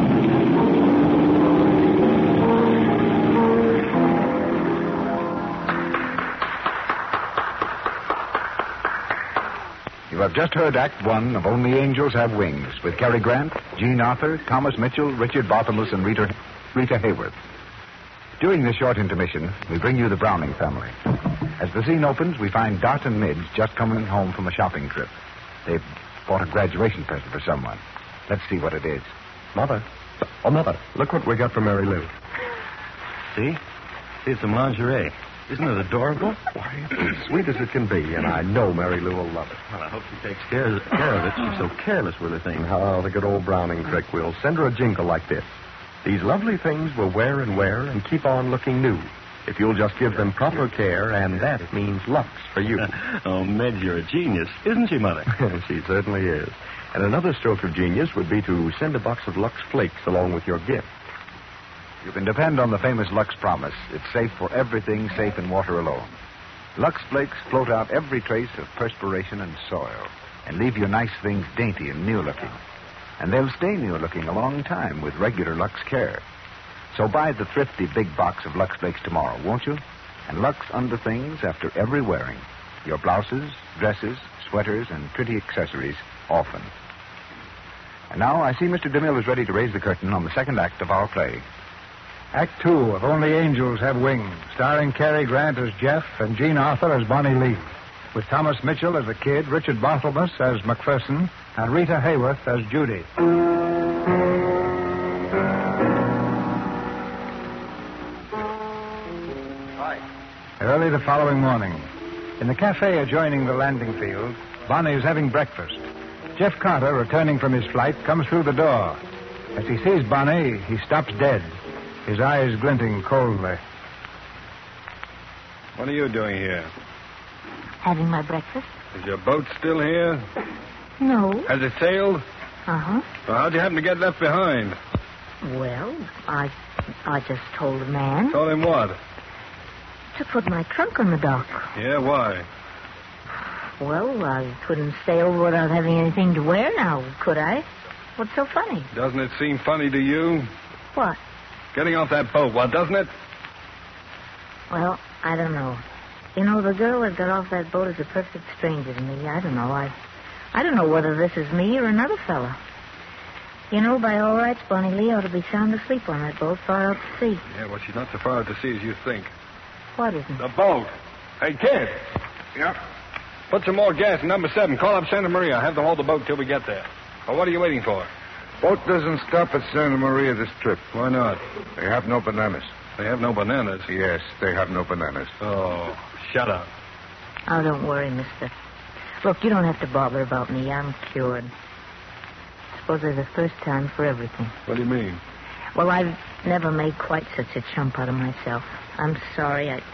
Speaker 2: You have just heard Act One of Only Angels Have Wings with Cary Grant, Jean Arthur, Thomas Mitchell, Richard Barthelmess, and Rita, Rita Hayworth. During this short intermission, we bring you the Browning family. As the scene opens, we find Dot and Midge just coming home from a shopping trip. They've bought a graduation present for someone. Let's see what it is.
Speaker 1: Mother. Oh, Mother, look what we got for Mary Lou.
Speaker 10: See? See, it's some lingerie.
Speaker 11: Isn't it adorable?
Speaker 1: Why, it's as sweet as it can be, and I know Mary Lou will love it.
Speaker 11: Well, I hope she takes care, care of it. She's so careless with her things.
Speaker 1: Oh, the good old Browning trick. We'll send her a jingle like this. These lovely things will wear and wear and keep on looking new. If you'll just give them proper care, and that means Lux for you.
Speaker 11: Oh, Meg, you're a genius. Isn't she, Mother?
Speaker 1: She certainly is. And another stroke of genius would be to send a box of Lux Flakes along with your gift.
Speaker 2: You can depend on the famous Lux promise. It's safe for everything, safe in water alone. Lux Flakes float out every trace of perspiration and soil and leave your nice things dainty and new-looking. And they'll stay new-looking a long time with regular Lux care. So buy the thrifty big box of Lux Flakes tomorrow, won't you? And Lux underthings after every wearing. Your blouses, dresses, sweaters, and pretty accessories often. And now I see Mister DeMille is ready to raise the curtain on the second act of our play. Act two of Only Angels Have Wings, starring Cary Grant as Jeff and Jean Arthur as Bonnie Lee, with Thomas Mitchell as the Kid, Richard Barthelmess as McPherson, and Rita Hayworth as Judy. Early the following morning, in the cafe adjoining the landing field, Bonnie is having breakfast. Jeff Carter, returning from his flight, comes through the door. As he sees Bonnie, he stops dead, his eyes glinting coldly.
Speaker 9: What are you doing here?
Speaker 3: Having my breakfast?
Speaker 9: Is your boat still here?
Speaker 3: No.
Speaker 9: Has it sailed?
Speaker 3: Uh-huh.
Speaker 9: Well, how'd you happen to get left behind?
Speaker 3: Well, I I just told the man
Speaker 9: Told him what?
Speaker 3: to put my trunk on the dock.
Speaker 9: Yeah, why?
Speaker 3: Well, I couldn't sail without having anything to wear now, could I? What's so funny?
Speaker 9: Doesn't it seem funny to you?
Speaker 3: What?
Speaker 9: Getting off that boat, what, doesn't it?
Speaker 3: Well, I don't know. You know, the girl that got off that boat is a perfect stranger to me. I don't know. I I don't know whether this is me or another fella. You know, by all rights, Bonnie Lee ought to be sound asleep on that boat far out to sea.
Speaker 9: Yeah, well, she's not so far out to sea as you think.
Speaker 3: What isn't?
Speaker 9: The boat. Hey, kid.
Speaker 8: Yep.
Speaker 9: Put some more gas in number seven. Call up Santa Maria. Have them hold the boat till we get there. Well, what are you waiting for?
Speaker 8: Boat doesn't stop at Santa Maria this trip.
Speaker 9: Why not?
Speaker 8: They have no bananas.
Speaker 9: They have no bananas.
Speaker 8: Yes, they have no bananas.
Speaker 9: Oh, shut up.
Speaker 3: Oh, don't worry, mister. Look, you don't have to bother about me. I'm cured. Suppose there's a first time for everything.
Speaker 9: What do you mean?
Speaker 3: Well, I've never made quite such a chump out of myself. I'm sorry. I...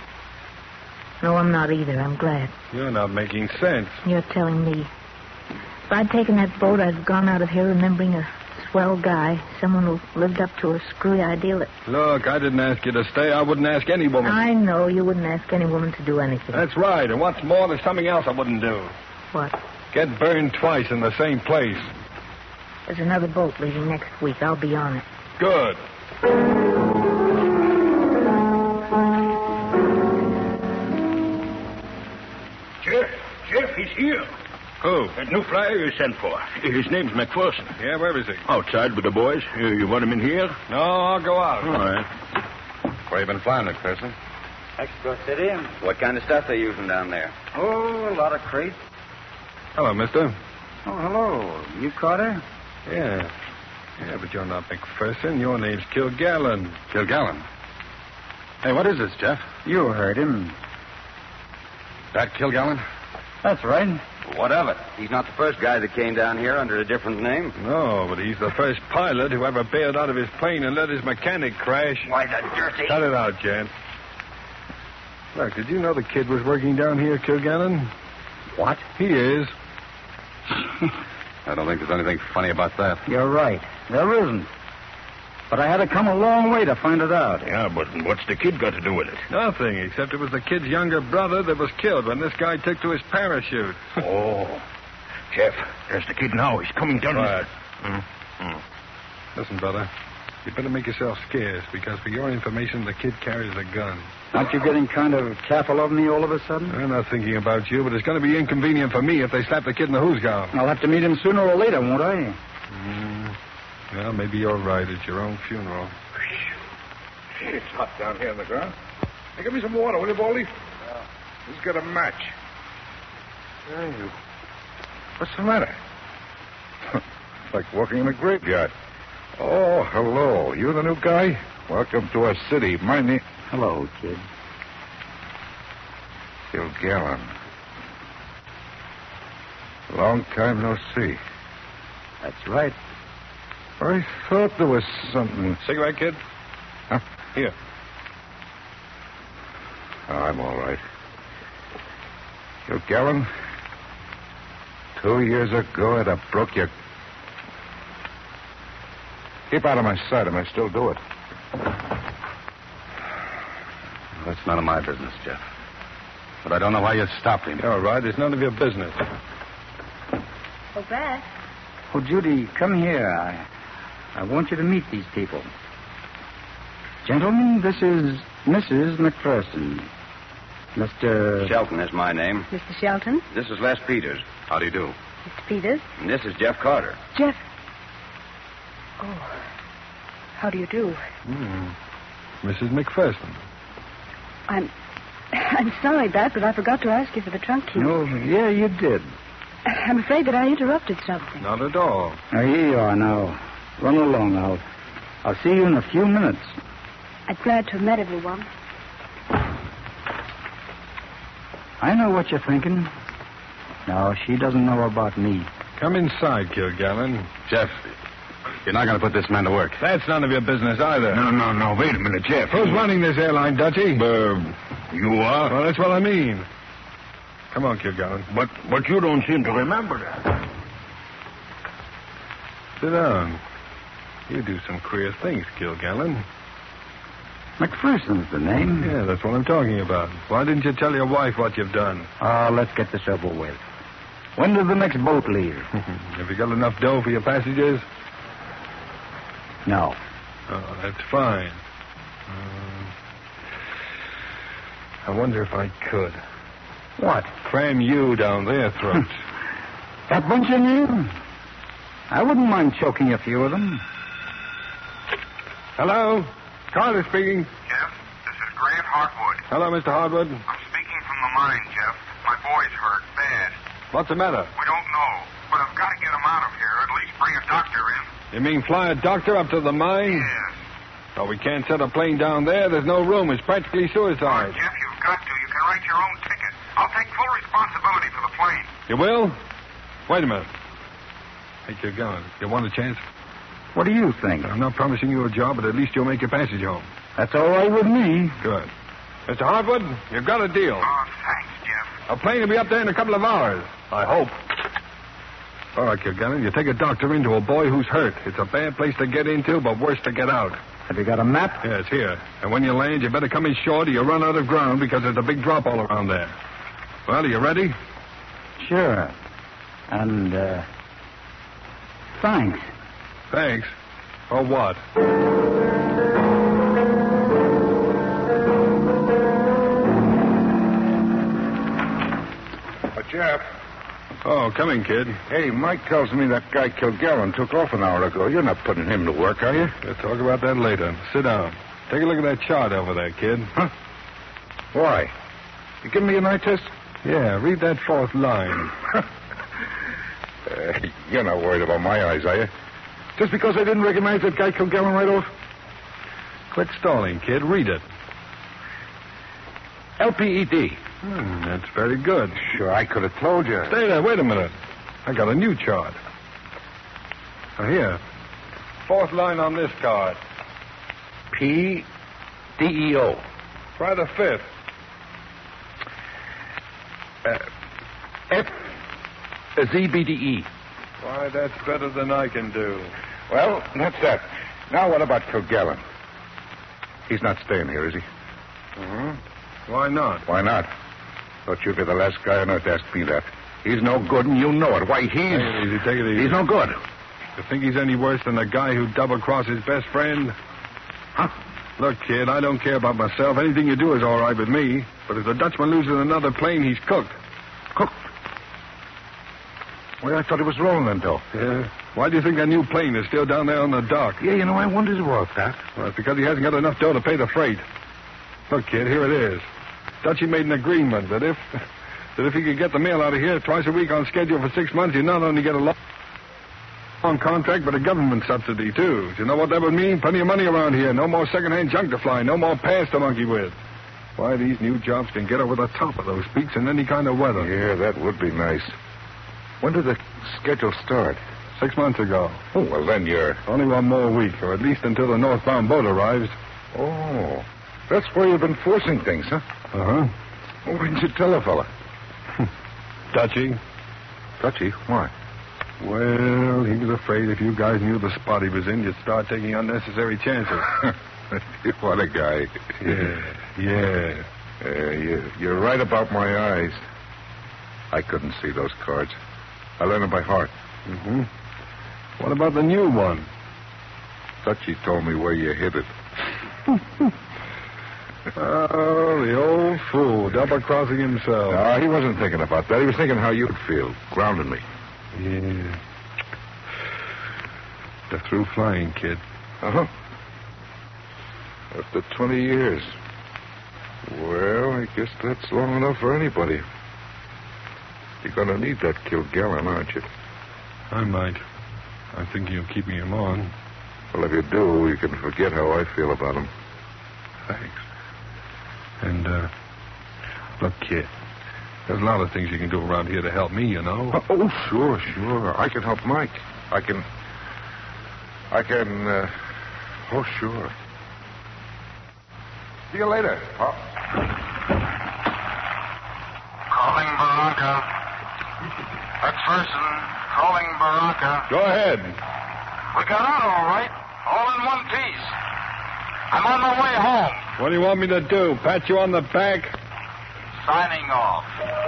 Speaker 3: No, I'm not either. I'm glad.
Speaker 9: You're not making sense.
Speaker 3: You're telling me. If I'd taken that boat, I'd gone out of here remembering a swell guy, someone who lived up to a screwy ideal that...
Speaker 9: Look, I didn't ask you to stay. I wouldn't ask any woman.
Speaker 3: I know. You wouldn't ask any woman to do anything.
Speaker 9: That's right. And what's more, there's something else I wouldn't do.
Speaker 3: What?
Speaker 9: Get burned twice in the same place.
Speaker 3: There's another boat leaving next week. I'll be on it.
Speaker 9: Good.
Speaker 7: Jeff, Jeff, he's here.
Speaker 9: Who?
Speaker 7: That new flyer you sent for. His name's McPherson.
Speaker 9: Yeah, where is he?
Speaker 7: Outside with the boys. You, you want him in here?
Speaker 9: No, I'll go out.
Speaker 7: All right.
Speaker 4: Where you been flying, McPherson?
Speaker 10: Expo City. What kind of stuff they using down there?
Speaker 12: Oh, a lot of crates.
Speaker 9: Hello, mister.
Speaker 12: Oh, hello. You Carter?
Speaker 9: Yeah. Yeah, but you're not McPherson. Your name's Kilgallen.
Speaker 4: Kilgallen. Hey, what is this, Jeff?
Speaker 12: You heard him.
Speaker 4: That Kilgallen?
Speaker 12: That's right.
Speaker 10: What of it? He's not the first guy that came down here under a different name.
Speaker 9: No, but he's the first pilot who ever bailed out of his plane and let his mechanic crash.
Speaker 10: Why, the dirty...
Speaker 9: Cut it out, Jan. Look, did you know the kid was working down here, Kilgallen?
Speaker 10: What?
Speaker 9: He is.
Speaker 4: I don't think there's anything funny about that.
Speaker 12: You're right. There isn't. But I had to come a long way to find it out.
Speaker 7: Yeah, but what's the kid got to do with it?
Speaker 9: Nothing, except it was the kid's younger brother that was killed when this guy took to his parachute.
Speaker 7: Oh. Jeff, there's the kid now. He's coming down.
Speaker 9: Right.
Speaker 7: Mm-hmm.
Speaker 9: Listen, brother, you better make yourself scarce, because for your information, the kid carries a gun.
Speaker 12: Aren't you getting kind of careful of me all of a sudden?
Speaker 9: I'm not thinking about you, but it's going to be inconvenient for me if they slap the kid in the who's gown.
Speaker 12: I'll have to meet him sooner or later, won't I?
Speaker 9: Mm. Well, maybe you're right. It's your own funeral.
Speaker 8: It's hot down here on the ground. Hey, give me some water, will you, Baldy? Yeah. Who's got a match? Hey, you. What's the matter? It's like walking in a graveyard. Oh, hello. You the new guy? Welcome to our city. My name...
Speaker 12: Hello, kid.
Speaker 8: Kilgallen. Long time no see.
Speaker 12: That's right.
Speaker 8: I thought there was something.
Speaker 9: Cigarette, kid?
Speaker 8: Huh?
Speaker 9: Here.
Speaker 8: Oh, I'm all right. Kilgallen, two years ago I'd have broke your... Keep out of my sight. I may still do it.
Speaker 4: That's none of my business, Jeff. But I don't know why you stopped him.
Speaker 9: All right, it's none of your business.
Speaker 3: Oh, Brad.
Speaker 12: Oh, Judy, come here. I, I want you to meet these people. Gentlemen, this is Missus McPherson. Mister
Speaker 10: Shelton is my name.
Speaker 3: Mister Shelton.
Speaker 10: This is Les Peters.
Speaker 4: How do you do?
Speaker 3: Mister Peters.
Speaker 10: And this is Jeff Carter.
Speaker 3: Jeff. Oh. How do you do?
Speaker 9: Hmm. Missus McPherson.
Speaker 3: I'm... I'm sorry, Brad, but I forgot to ask you for the trunk key.
Speaker 12: Oh, yeah, you did.
Speaker 3: I'm afraid that I interrupted something.
Speaker 9: Not at all.
Speaker 12: Now, here you are now. Run along. I'll, I'll see you in a few minutes.
Speaker 3: I'm glad to have met everyone.
Speaker 12: I know what you're thinking. No, she doesn't know about me.
Speaker 9: Come inside, Kilgallen.
Speaker 4: Jeff, you're not going to put this man to work.
Speaker 9: That's none of your business either.
Speaker 8: No, no, no. Wait a minute, Jeff.
Speaker 9: Who's running this airline, Dutchy?
Speaker 8: Uh, you are?
Speaker 9: Well, that's what I mean. Come on, Kilgallen.
Speaker 7: But but you don't seem to remember that.
Speaker 9: Sit down. You do some queer things, Kilgallen.
Speaker 12: McPherson's the name.
Speaker 9: Yeah, that's what I'm talking about. Why didn't you tell your wife what you've done?
Speaker 12: Ah, uh, let's get this over with. When does the next boat leave?
Speaker 9: Have you got enough dough for your passengers?
Speaker 12: No.
Speaker 9: Oh, that's fine. Um, I wonder if I could.
Speaker 12: What?
Speaker 9: Cram you down their throats.
Speaker 12: That bunch of you? I wouldn't mind choking a few of them.
Speaker 9: Hello? Carter speaking.
Speaker 6: Jeff, this is Grant Hartwood.
Speaker 9: Hello, Mister Hartwood.
Speaker 6: I'm speaking from the mine, Jeff. My boy's hurt bad.
Speaker 9: What's the matter?
Speaker 6: We don't know, but I've got to get him out of here, at least bring a doctor in.
Speaker 9: You mean fly a doctor up to the mine?
Speaker 6: Yes.
Speaker 9: Oh, we can't set a plane down there. There's no room. It's practically
Speaker 6: Oh,
Speaker 9: suicide.
Speaker 6: Jeff, you've got to. You can write your own ticket. I'll take full responsibility for the plane.
Speaker 9: You will? Wait a minute. Hey, you're going. You want a chance?
Speaker 12: What do you think?
Speaker 9: I'm not promising you a job, but at least you'll make your passage home.
Speaker 12: That's all right with me.
Speaker 9: Good. Mister Hartwood, you've got a deal.
Speaker 6: Oh, thanks, Jeff.
Speaker 9: A plane will be up there in a couple of hours. I hope. All right, Kilgallen, you take a doctor into a boy who's hurt. It's a bad place to get into, but worse to get out.
Speaker 12: Have you got a map?
Speaker 9: Yeah, it's here. And when you land, you better come in short or you run out of ground because there's a big drop all around there. Well, are you ready?
Speaker 12: Sure. And, uh... thanks.
Speaker 9: Thanks. For what?
Speaker 8: Uh, Jeff.
Speaker 9: Oh, come in, kid.
Speaker 8: Hey, Mike tells me that guy Kilgallen took off an hour ago. You're not putting him to work, are you?
Speaker 9: We'll talk about that later. Sit down. Take a look at that chart over there, kid.
Speaker 8: Huh? Why? You giving me an eye test?
Speaker 9: Yeah, read that fourth line.
Speaker 8: uh, you're not worried about my eyes, are you? Just because I didn't recognize that guy Kilgallen right off?
Speaker 9: Quit stalling, kid. Read it.
Speaker 8: L P E D.
Speaker 9: Hmm, that's very good.
Speaker 8: Sure, I could have told you.
Speaker 9: Stay there. Wait a minute. I got a new chart. Oh, here. Fourth line on this card.
Speaker 8: P D E O.
Speaker 9: Try the fifth.
Speaker 8: Uh, F Z B D E.
Speaker 9: Why, that's better than I can do.
Speaker 8: Well, that's that. Now, what about Kilgallen? He's not staying here, is he?
Speaker 9: Mm-hmm. Why not?
Speaker 8: Why not? Thought you'd be the last guy on earth to ask me that. He's no good, and you know it. Why, he's...
Speaker 9: Take it easy, take it easy.
Speaker 8: He's no good.
Speaker 9: You think he's any worse than the guy who double-crossed his best friend?
Speaker 8: Huh?
Speaker 9: Look, kid, I don't care about myself. Anything you do is all right with me. But if the Dutchman loses another plane, he's cooked.
Speaker 8: Cooked? Well, I thought it was rolling, though.
Speaker 9: Yeah? Why do you think that new plane is still down there on the dock?
Speaker 8: Yeah, you know, I wondered about that.
Speaker 9: Well, it's because he hasn't got enough dough to pay the freight. Look, kid, here it is. Dutchy made an agreement that if that if he could get the mail out of here twice a week on schedule for six months, he'd not only get a long contract, but a government subsidy, too. Do you know what that would mean? Plenty of money around here. No more second-hand junk to fly. No more pants to monkey with. Why, these new jobs can get over the top of those peaks in any kind of weather.
Speaker 8: Yeah, that would be nice. When did the schedule start?
Speaker 9: Six months ago.
Speaker 8: Oh, well, then you're...
Speaker 9: Only one more week, or at least until the northbound boat arrives.
Speaker 8: Oh, that's where you've been forcing things, huh?
Speaker 9: Uh-huh.
Speaker 8: Well, why didn't you tell a fella?
Speaker 9: Touchy.
Speaker 8: Touchy? Why?
Speaker 9: Well, he was afraid if you guys knew the spot he was in, you'd start taking unnecessary chances.
Speaker 8: What a guy.
Speaker 9: Yeah, yeah.
Speaker 8: Uh, you, you're right about my eyes. I couldn't see those cards. I learned them by heart.
Speaker 9: Mm-hmm. What about the new one?
Speaker 8: Touchy told me where you hid it.
Speaker 9: Oh, the old fool, double-crossing himself.
Speaker 8: No, he wasn't thinking about that. He was thinking how you'd feel, grounding me.
Speaker 9: Yeah. The through flying kid.
Speaker 8: Uh-huh. After twenty years. Well, I guess that's long enough for anybody. You're going to need that Kilgallen, aren't you?
Speaker 9: I might. I'm thinking of keeping him on.
Speaker 8: Well, if you do, you can forget how I feel about him.
Speaker 9: Thanks. And, uh, look, kid, there's a lot of things you can do around here to help me, you know.
Speaker 8: Oh, oh sure, sure. I can help Mike. I can... I can, uh... Oh, sure. See you later, Pop.
Speaker 6: Calling Baraka. McPherson, calling Baraka.
Speaker 9: Go ahead.
Speaker 6: We got out all right. All in one piece. I'm on my way home.
Speaker 9: What do you want me to do? Pat you on the back?
Speaker 6: Signing off.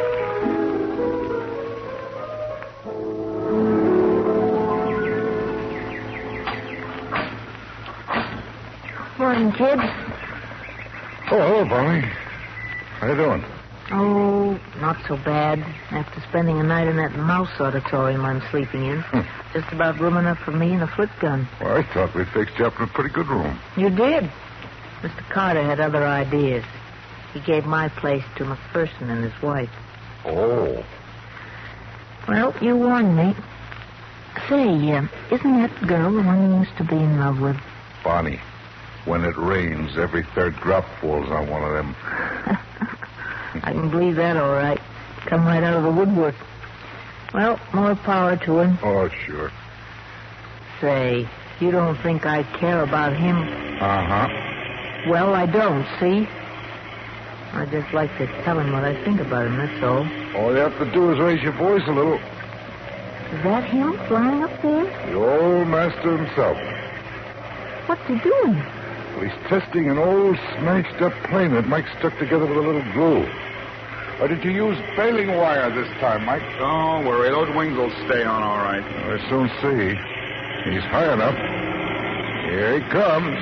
Speaker 3: Morning, kid.
Speaker 8: Oh, hello, Bonnie. How you doing?
Speaker 3: Oh, not so bad. After spending a night in that mouse auditorium I'm sleeping in.
Speaker 8: Hmm.
Speaker 3: Just about room enough for me and a flip gun.
Speaker 8: Well, I thought we fixed you up in a pretty good room.
Speaker 3: You did. Mister Carter had other ideas. He gave my place to McPherson and his wife.
Speaker 8: Oh.
Speaker 3: Well, you warned me. Say, uh, isn't that girl the one you used to be in love with?
Speaker 8: Bonnie, when it rains, every third drop falls on one of them.
Speaker 3: I can believe that all right. Come right out of the woodwork. Well, more power to him.
Speaker 8: Oh, sure.
Speaker 3: Say, you don't think I care about him?
Speaker 8: Uh-huh.
Speaker 3: Well, I don't, see? I just like to tell him what I think about him, that's all.
Speaker 8: All you have to do is raise your voice a little.
Speaker 3: Is that him flying up there?
Speaker 8: The old master himself.
Speaker 3: What's he doing?
Speaker 8: Well, he's testing an old smashed-up plane that Mike stuck together with a little glue. Or did you use baling wire this time, Mike?
Speaker 4: Don't worry. Those wings will stay on all right.
Speaker 8: We'll soon see. He's high enough. Here he comes.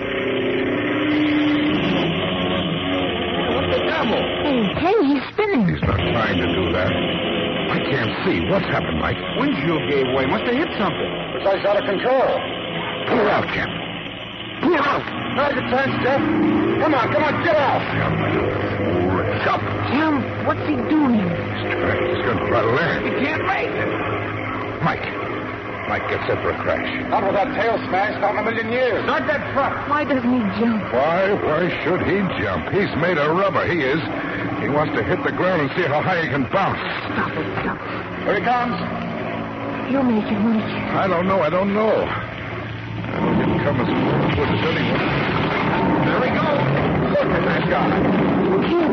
Speaker 8: What the devil?
Speaker 3: Hey, hey, he's spinning.
Speaker 8: He's not trying to do that. I can't see. What's happened, Mike?
Speaker 4: Windshield gave way. Must have hit something.
Speaker 8: This guy's out of control. Pull her out, Cap. Pull her out.
Speaker 4: Try to turn, Steph. Come on, come on, get out.
Speaker 8: Jump.
Speaker 3: Jump. What's he doing?
Speaker 8: He's trying. He's going to try to land.
Speaker 4: He can't make it.
Speaker 8: Mike. Mike gets set for a crash.
Speaker 4: Not with that tail smash. Not in a million years. Not that front.
Speaker 3: Why doesn't he jump?
Speaker 8: Why? Why should he jump? He's made of rubber. He is. He wants to hit the ground and see how high he can bounce.
Speaker 3: Stop it, stop.
Speaker 8: Here he comes.
Speaker 3: You'll make it, Mike.
Speaker 8: I don't know. I don't know. I don't think he'll come as good as anyone.
Speaker 4: There we go. Look at that guy.
Speaker 3: Kid.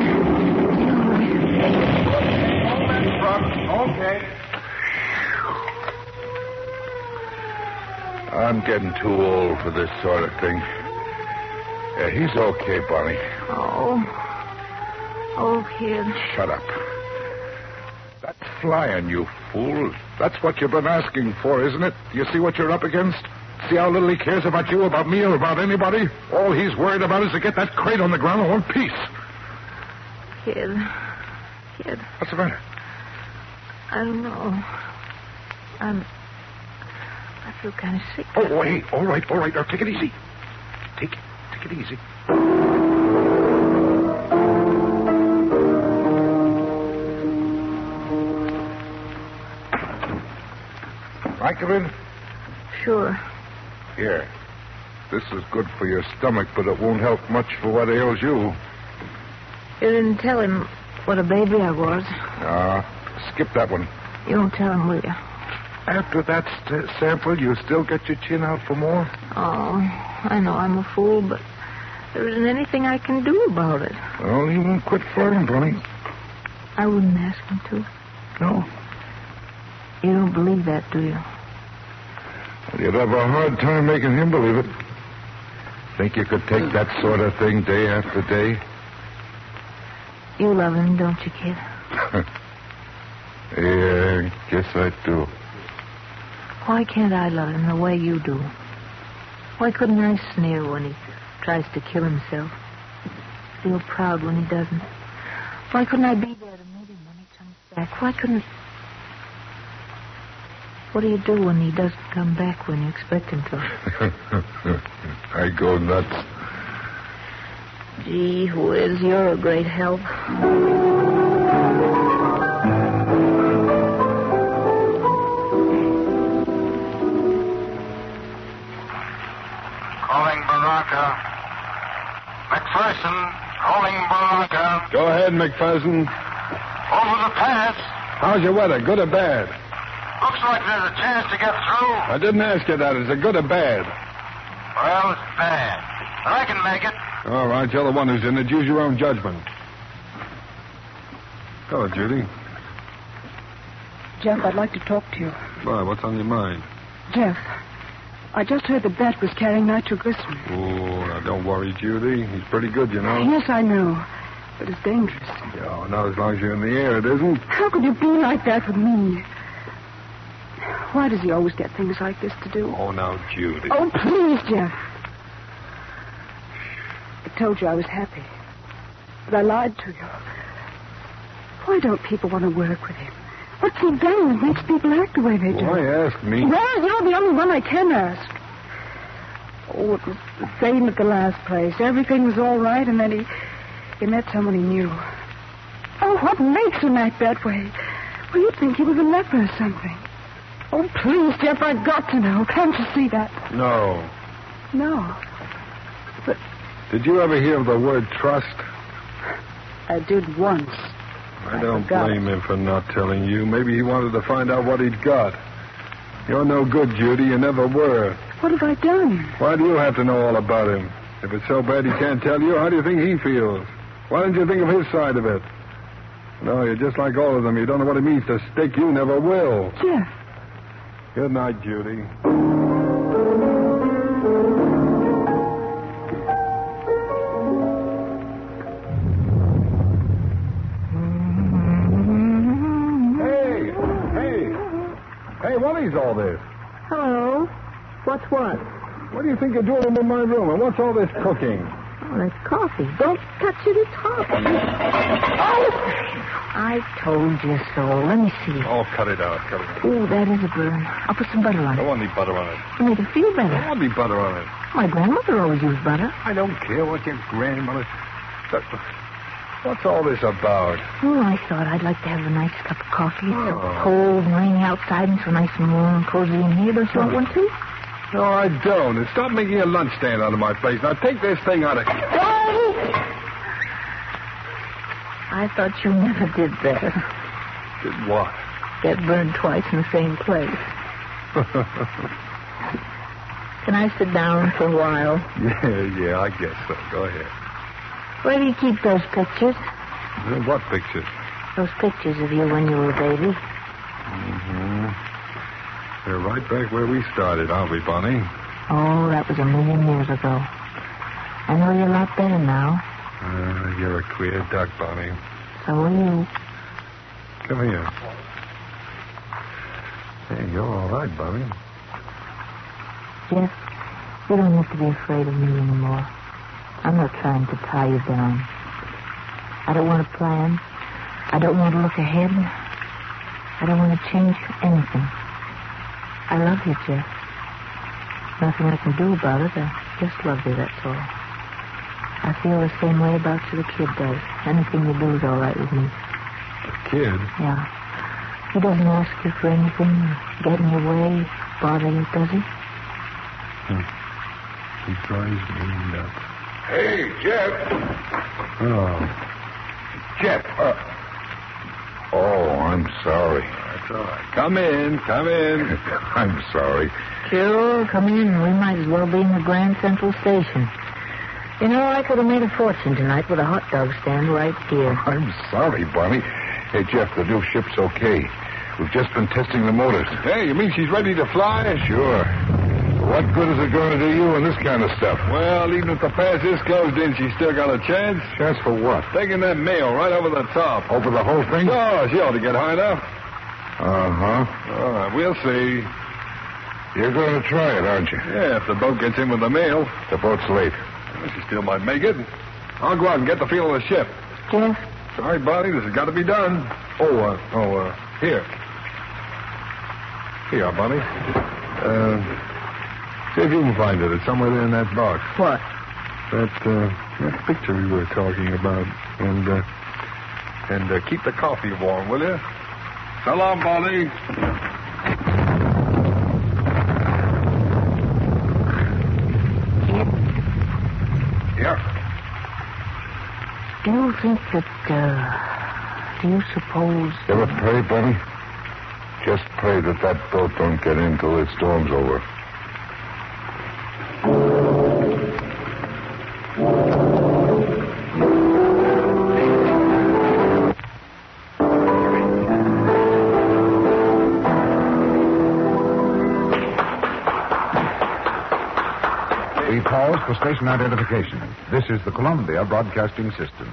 Speaker 4: Hold that front. Okay.
Speaker 8: I'm getting too old for this sort of thing. Yeah, he's okay, Bonnie.
Speaker 3: Oh. Oh, kid.
Speaker 8: Shut up. That's flying, you fool. That's what you've been asking for, isn't it? You see what you're up against? See how little he cares about you, about me, or about anybody? All he's worried about is to get that crate on the ground in one piece.
Speaker 3: Kid. Kid.
Speaker 8: What's the matter?
Speaker 3: I don't know. I'm... I feel kind of sick.
Speaker 8: Oh, wait. All right, all right. Now, take it easy. Take it. Take it easy. I come in?
Speaker 3: Sure.
Speaker 8: Here. This is good for your stomach, but it won't help much for what ails you.
Speaker 3: You didn't tell him what a baby I was.
Speaker 8: Ah, skip that one.
Speaker 3: You don't tell him, will you?
Speaker 8: After that st- sample, you still get your chin out for more?
Speaker 3: Oh, I know I'm a fool, but there isn't anything I can do about it.
Speaker 8: Well, he won't quit flirting, Bonnie.
Speaker 3: I wouldn't ask him to.
Speaker 8: No?
Speaker 3: You don't believe that, do you?
Speaker 8: Well, you'd have a hard time making him believe it. Think you could take that sort of thing day after day?
Speaker 3: You love him, don't you, kid?
Speaker 8: Yeah, guess I do.
Speaker 3: Why can't I love him the way you do? Why couldn't I sneer when he tries to kill himself? Feel proud when he doesn't? Why couldn't I be there to meet him when he comes back? Why couldn't... What do you do when he doesn't come back when you expect him to?
Speaker 8: I go nuts.
Speaker 3: Gee whiz, you're a great help.
Speaker 6: Calling Baraka. McPherson, calling Baraka.
Speaker 9: Go ahead, McPherson.
Speaker 6: Over the pass.
Speaker 9: How's your weather, good or bad?
Speaker 6: Looks like there's a chance to get through.
Speaker 9: I didn't ask you that. Is it good or bad?
Speaker 6: Well, it's bad. But I can make it.
Speaker 9: All right, you're the one who's in it. Use your own judgment. Hello, Judy.
Speaker 13: Jeff, I'd like to talk to you.
Speaker 9: Why, what's on your mind?
Speaker 13: Jeff, I just heard that Bet was carrying nitroglycerin.
Speaker 9: Oh, now don't worry, Judy. He's pretty good, you know.
Speaker 13: Yes, I know. But it's dangerous.
Speaker 9: Yeah, not as long as you're in the air, it isn't.
Speaker 13: How could you be like that with me? Why does he always get things like this to do?
Speaker 9: Oh, now, Judy.
Speaker 13: Oh, please, Jeff. I told you I was happy. But I lied to you. Why don't people want to work with him? What's he done that makes people act the way they do?
Speaker 9: Why ask me?
Speaker 13: Well, you're the only one I can ask. Oh, it was the same at the last place. Everything was all right, and then he, he met someone he knew. Oh, what makes him act that way? Well, you'd think he was a leper or something. Oh, please, Jeff, I've got to know. Can't you see that?
Speaker 9: No.
Speaker 13: No. But
Speaker 9: Did you ever hear of the word trust?
Speaker 13: I did once.
Speaker 9: I,
Speaker 13: I
Speaker 9: don't
Speaker 13: forgot.
Speaker 9: blame him for not telling you. Maybe he wanted to find out what he'd got. You're no good, Judy. You never were.
Speaker 13: What have I done?
Speaker 9: Why do you have to know all about him? If it's so bad he can't tell you, how do you think he feels? Why didn't you think of his side of it? No, you're just like all of them. You don't know what it means to stick. You never will.
Speaker 13: Jeff.
Speaker 9: Good night, Judy. Hey, hey, hey, what is all this?
Speaker 3: Hello. What's what?
Speaker 9: What do you think you're doing in my room? And what's all this cooking?
Speaker 3: Oh, that's coffee. Don't touch it. It's hot. Oh! I told you so. Let me see.
Speaker 9: Oh, cut it out. Cut it out.
Speaker 3: Ooh, that is a burn. I'll put some butter on
Speaker 9: I
Speaker 3: it.
Speaker 9: don't want any butter on it.
Speaker 3: To make it feel better.
Speaker 9: I don't want any butter on it.
Speaker 3: My grandmother always used butter.
Speaker 9: I don't care what your grandmother... What's all this about?
Speaker 3: Oh, I thought I'd like to have a nice cup of coffee. It's
Speaker 9: Oh.
Speaker 3: so cold and rainy outside and so nice and warm and cozy in here. Don't you want one, too?
Speaker 9: No, I don't. And stop making a lunch stand out of my place. Now take this thing out of here.
Speaker 3: I thought you never did that.
Speaker 9: Did what?
Speaker 3: Get burned twice in the same place. Can I sit down for a while?
Speaker 9: Yeah, yeah, I guess so. Go ahead.
Speaker 3: Where do you keep those pictures?
Speaker 9: Uh, What pictures?
Speaker 3: Those pictures of you when you were a baby.
Speaker 9: Mm-hmm. They're right back where we started, aren't we, Bonnie?
Speaker 3: Oh, that was a million years ago. I know you a lot better now.
Speaker 9: Uh, you're a queer duck, Bonnie.
Speaker 3: So are you.
Speaker 9: Come here. Hey, you're all right, Bonnie.
Speaker 3: Jeff, you don't have to be afraid of me anymore. I'm not trying to tie you down. I don't want to plan. I don't want to look ahead. I don't want to change anything. I love you, Jeff. Nothing I can do about it. I just love you, that's all. I feel the same way about you the kid does. Anything you do is all right with me.
Speaker 9: The kid?
Speaker 3: Yeah. He doesn't ask you for anything, get in your way, bother you, does he?
Speaker 9: Hmm. He drives me nuts.
Speaker 8: Hey, Jeff.
Speaker 9: Oh.
Speaker 8: Jeff. Uh, oh, I'm sorry.
Speaker 9: That's all right. Come in, come in.
Speaker 8: I'm sorry.
Speaker 3: Sure, come in. We might as well be in the Grand Central Station. You know, I could have made a fortune tonight with a hot dog stand right here.
Speaker 8: I'm sorry, Bonnie. Hey, Jeff, the new ship's okay. We've just been testing the motors.
Speaker 9: Hey, you mean she's ready to fly?
Speaker 8: Sure. What good is it going to do you in this kind of stuff?
Speaker 9: Well, even if the pass is closed in, she's still got a chance.
Speaker 8: Chance for what?
Speaker 9: Taking that mail right over the top.
Speaker 8: Over the whole thing?
Speaker 9: Oh, she ought to get high enough.
Speaker 8: Uh-huh.
Speaker 9: All right, we'll see.
Speaker 8: You're going to try it, aren't you?
Speaker 9: Yeah, if the boat gets in with the mail.
Speaker 8: The boat's late.
Speaker 9: Well, she still might make it. I'll go out and get the feel of the ship.
Speaker 3: Jeff?
Speaker 9: Sorry, Bonnie, this has got to be done. Oh, uh, oh, uh, here. Here, Bonnie. Uh, see if you can find it. It's somewhere there in that box.
Speaker 3: What?
Speaker 9: That, uh, that picture we were talking about. And, uh, and uh, keep the coffee warm, will you? So long, Bonnie.
Speaker 8: Yeah.
Speaker 3: Do you think that, uh, do you suppose...
Speaker 8: You ever pray, Bonnie? Just pray that that boat don't get in till the storm's over.
Speaker 2: We pause for station identification. This is the Columbia Broadcasting System.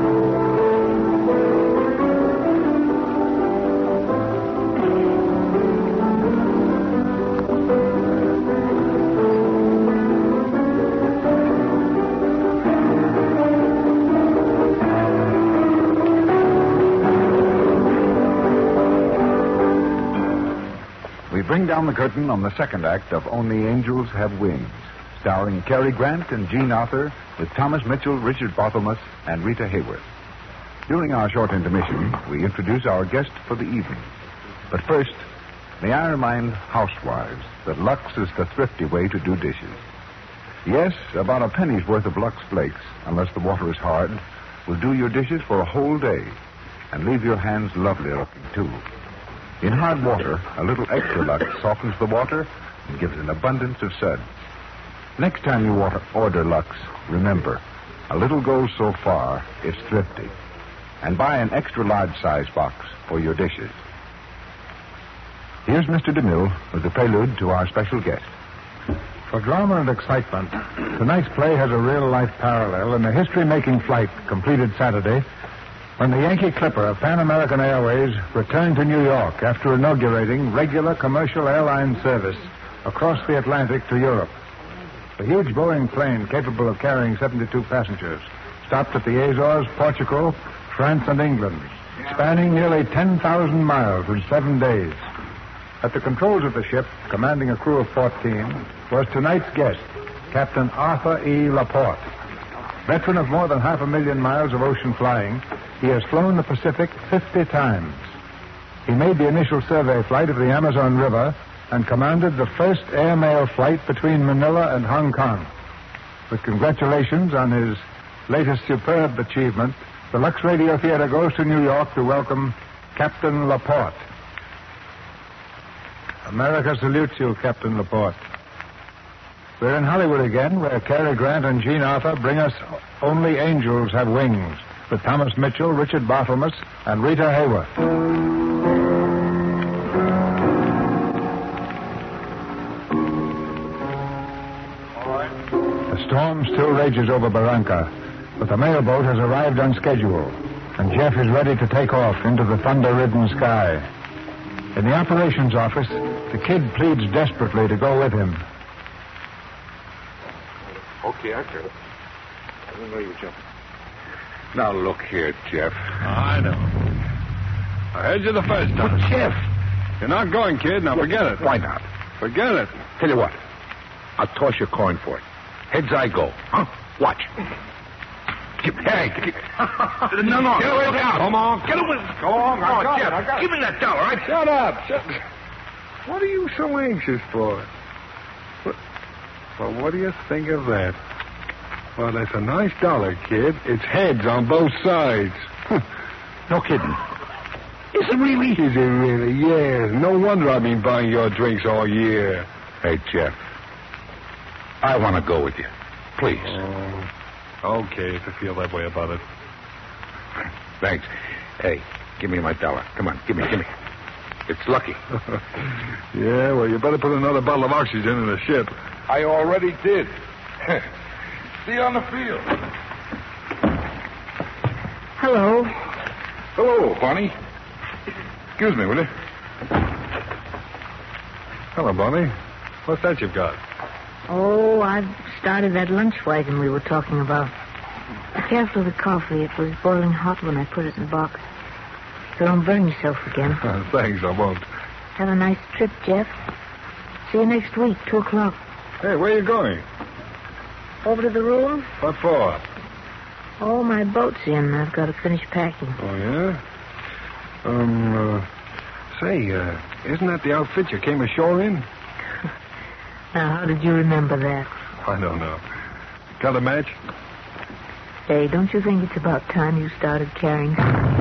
Speaker 2: We bring down the curtain on the second act of Only Angels Have Wings, starring Cary Grant and Jean Arthur, with Thomas Mitchell, Richard Barthelmess, and Rita Hayworth. During our short intermission, we introduce our guest for the evening. But first, may I remind housewives that Lux is the thrifty way to do dishes. Yes, about a penny's worth of Lux Flakes, unless the water is hard, will do your dishes for a whole day and leave your hands lovely looking, too. In hard water, a little extra Lux softens the water and gives an abundance of suds. Next time you water, order Lux, remember, a little goes so far, it's thrifty. And buy an extra large size box for your dishes. Here's Mister DeMille with the prelude to our special guest. For drama and excitement, tonight's play has a real-life parallel in the history-making flight completed Saturday when the Yankee Clipper of Pan American Airways returned to New York after inaugurating regular commercial airline service across the Atlantic to Europe. The huge Boeing plane, capable of carrying seventy-two passengers, stopped at the Azores, Portugal, France, and England, spanning nearly ten thousand miles in seven days. At the controls of the ship, commanding a crew of fourteen, was tonight's guest, Captain Arthur E. Laporte. Veteran of more than half a million miles of ocean flying, he has flown the Pacific fifty times. He made the initial survey flight of the Amazon River and commanded the first airmail flight between Manila and Hong Kong. With congratulations on his latest superb achievement, the Lux Radio Theater goes to New York to welcome Captain Laporte. America salutes you, Captain Laporte. We're in Hollywood again, where Cary Grant and Jean Arthur bring us Only Angels Have Wings, with Thomas Mitchell, Richard Barthelmess, and Rita Hayworth. The storm still rages over Barranca, but the mail boat has arrived on schedule, and Jeff is ready to take off into the thunder-ridden sky. In the operations office, the kid pleads desperately to go with him.
Speaker 8: Okay, I can. I didn't know you were jumping. Now, look here, Jeff.
Speaker 9: I know. I heard you the first time.
Speaker 8: But, Jeff.
Speaker 9: You're not going, kid. Now, forget it.
Speaker 8: Why not?
Speaker 9: Forget it.
Speaker 8: Tell you what. I'll toss you a coin for it. Heads I go. Huh? Watch. Keep, hey, keep. no, no. Get away now.
Speaker 9: Come on.
Speaker 8: Get away. Go on. I got
Speaker 9: Jeff,
Speaker 8: it. I got
Speaker 9: give
Speaker 8: it.
Speaker 9: me that dollar, all right? Shut up. Shut What are you so anxious for? What? Well, what do you think of that? Well, that's a nice dollar, kid. It's heads on both sides. No kidding. Is it really? Is it really? Yes. No wonder I've been buying your drinks all year.
Speaker 14: Hey, Jeff. I want to go with you. Please.
Speaker 9: Oh, okay, if you feel that way about it.
Speaker 14: Thanks. Hey, give me my dollar. Come on, give me, give me. It's lucky.
Speaker 9: Yeah, well, you better put another bottle of oxygen in the ship.
Speaker 8: I already did. See you on the field.
Speaker 3: Hello.
Speaker 8: Hello, Bonnie. Excuse me, will you?
Speaker 9: Hello, Bonnie. What's that you've got?
Speaker 3: Oh, I've started that lunch wagon we were talking about. Be careful of the coffee. It was boiling hot when I put it in the box. So don't burn yourself again.
Speaker 9: Thanks, I won't.
Speaker 3: Have a nice trip, Jeff. See you next week, two o'clock.
Speaker 9: Hey, where are you going?
Speaker 3: Over to the room?
Speaker 9: What for?
Speaker 3: Oh, my boat's in. I've got to finish packing.
Speaker 9: Oh, yeah? Um, uh, say, uh, isn't that the outfit you came ashore in?
Speaker 3: Now, how did you remember that?
Speaker 9: I don't know. Got a match?
Speaker 3: Hey, don't you think it's about time you started carrying?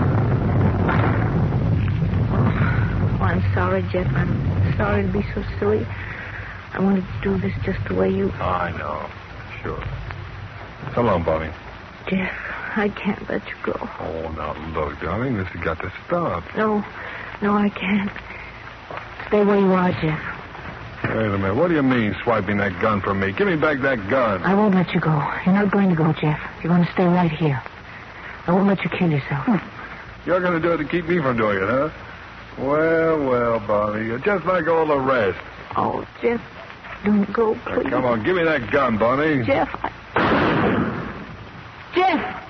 Speaker 3: Oh, I'm sorry, Jeff. I'm sorry to be so silly. I wanted to do this just the way you...
Speaker 9: Oh, I know. Sure. So long, Bonnie.
Speaker 3: Jeff, I can't let you go.
Speaker 9: Oh, now, look, darling, this has got to stop.
Speaker 3: No, no, I can't. Stay where you are, Jeff.
Speaker 9: Wait a minute. What do you mean, swiping that gun from me? Give me back that gun.
Speaker 3: I won't let you go. You're not going to go, Jeff. You're going to stay right here. I won't let you kill yourself.
Speaker 9: You're going to do it to keep me from doing it, huh? Well, well, Bonnie, you're just like all the rest.
Speaker 3: Oh, Jeff, don't go, please.
Speaker 9: Now, come on, give me that gun, Bonnie.
Speaker 3: Jeff, I... Jeff!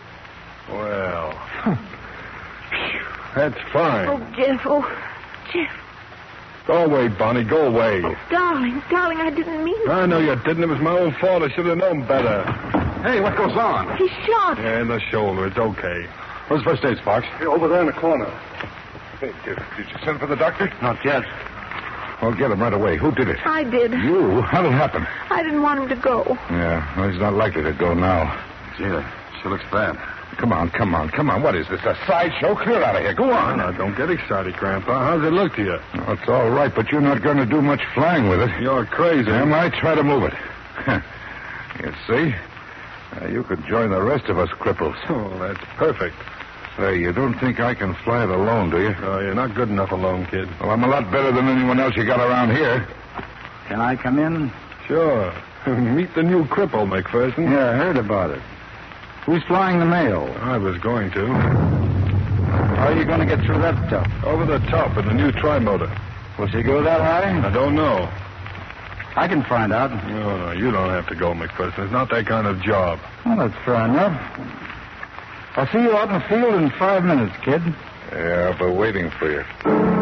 Speaker 9: Well, that's fine.
Speaker 3: Oh, Jeff, oh, Jeff.
Speaker 9: Go away, Bonnie, go away.
Speaker 3: Oh, darling, darling, I didn't mean it.
Speaker 9: I know you didn't. It was my own fault. I should have known better.
Speaker 14: Hey, what goes on?
Speaker 3: He's shot.
Speaker 9: Yeah, in the shoulder. It's okay.
Speaker 14: Where's first aid, Sparks?
Speaker 8: Hey, over there in the corner. Hey, did, did you send for the doctor?
Speaker 14: Not yet. Well, get him right away. Who did it?
Speaker 3: I did.
Speaker 14: You? How'd it happen?
Speaker 3: I didn't want him to go.
Speaker 14: Yeah, well, he's not likely to go now.
Speaker 4: Yeah, she looks bad.
Speaker 14: Come on, come on, come on. What is this, a sideshow? Clear out of here. Go on.
Speaker 9: Now, don't get excited, Grandpa. How's it look to you?
Speaker 14: Oh, it's all right, but you're not going to do much flying with it.
Speaker 9: You're crazy.
Speaker 14: I might try to move it. You see? Uh, you could join the rest of us cripples.
Speaker 9: Oh, that's perfect.
Speaker 14: Say, you don't think I can fly it alone, do you?
Speaker 9: Oh, you're not good enough alone, kid.
Speaker 14: Well, I'm a lot better than anyone else you got around here.
Speaker 12: Can I come in?
Speaker 9: Sure. Meet the new cripple, McPherson.
Speaker 12: Yeah, I heard about it. Who's flying the mail?
Speaker 9: I was going to.
Speaker 12: How are you going to get through that stuff?
Speaker 9: Over the top in the new tri-motor.
Speaker 12: Will she go that high?
Speaker 9: I don't know.
Speaker 12: I can find out.
Speaker 9: No, no, you don't have to go, McPherson. It's not that kind of job.
Speaker 12: Well, that's fair enough. I'll see you out in the field in five minutes, kid.
Speaker 14: Yeah, I'll be waiting for you.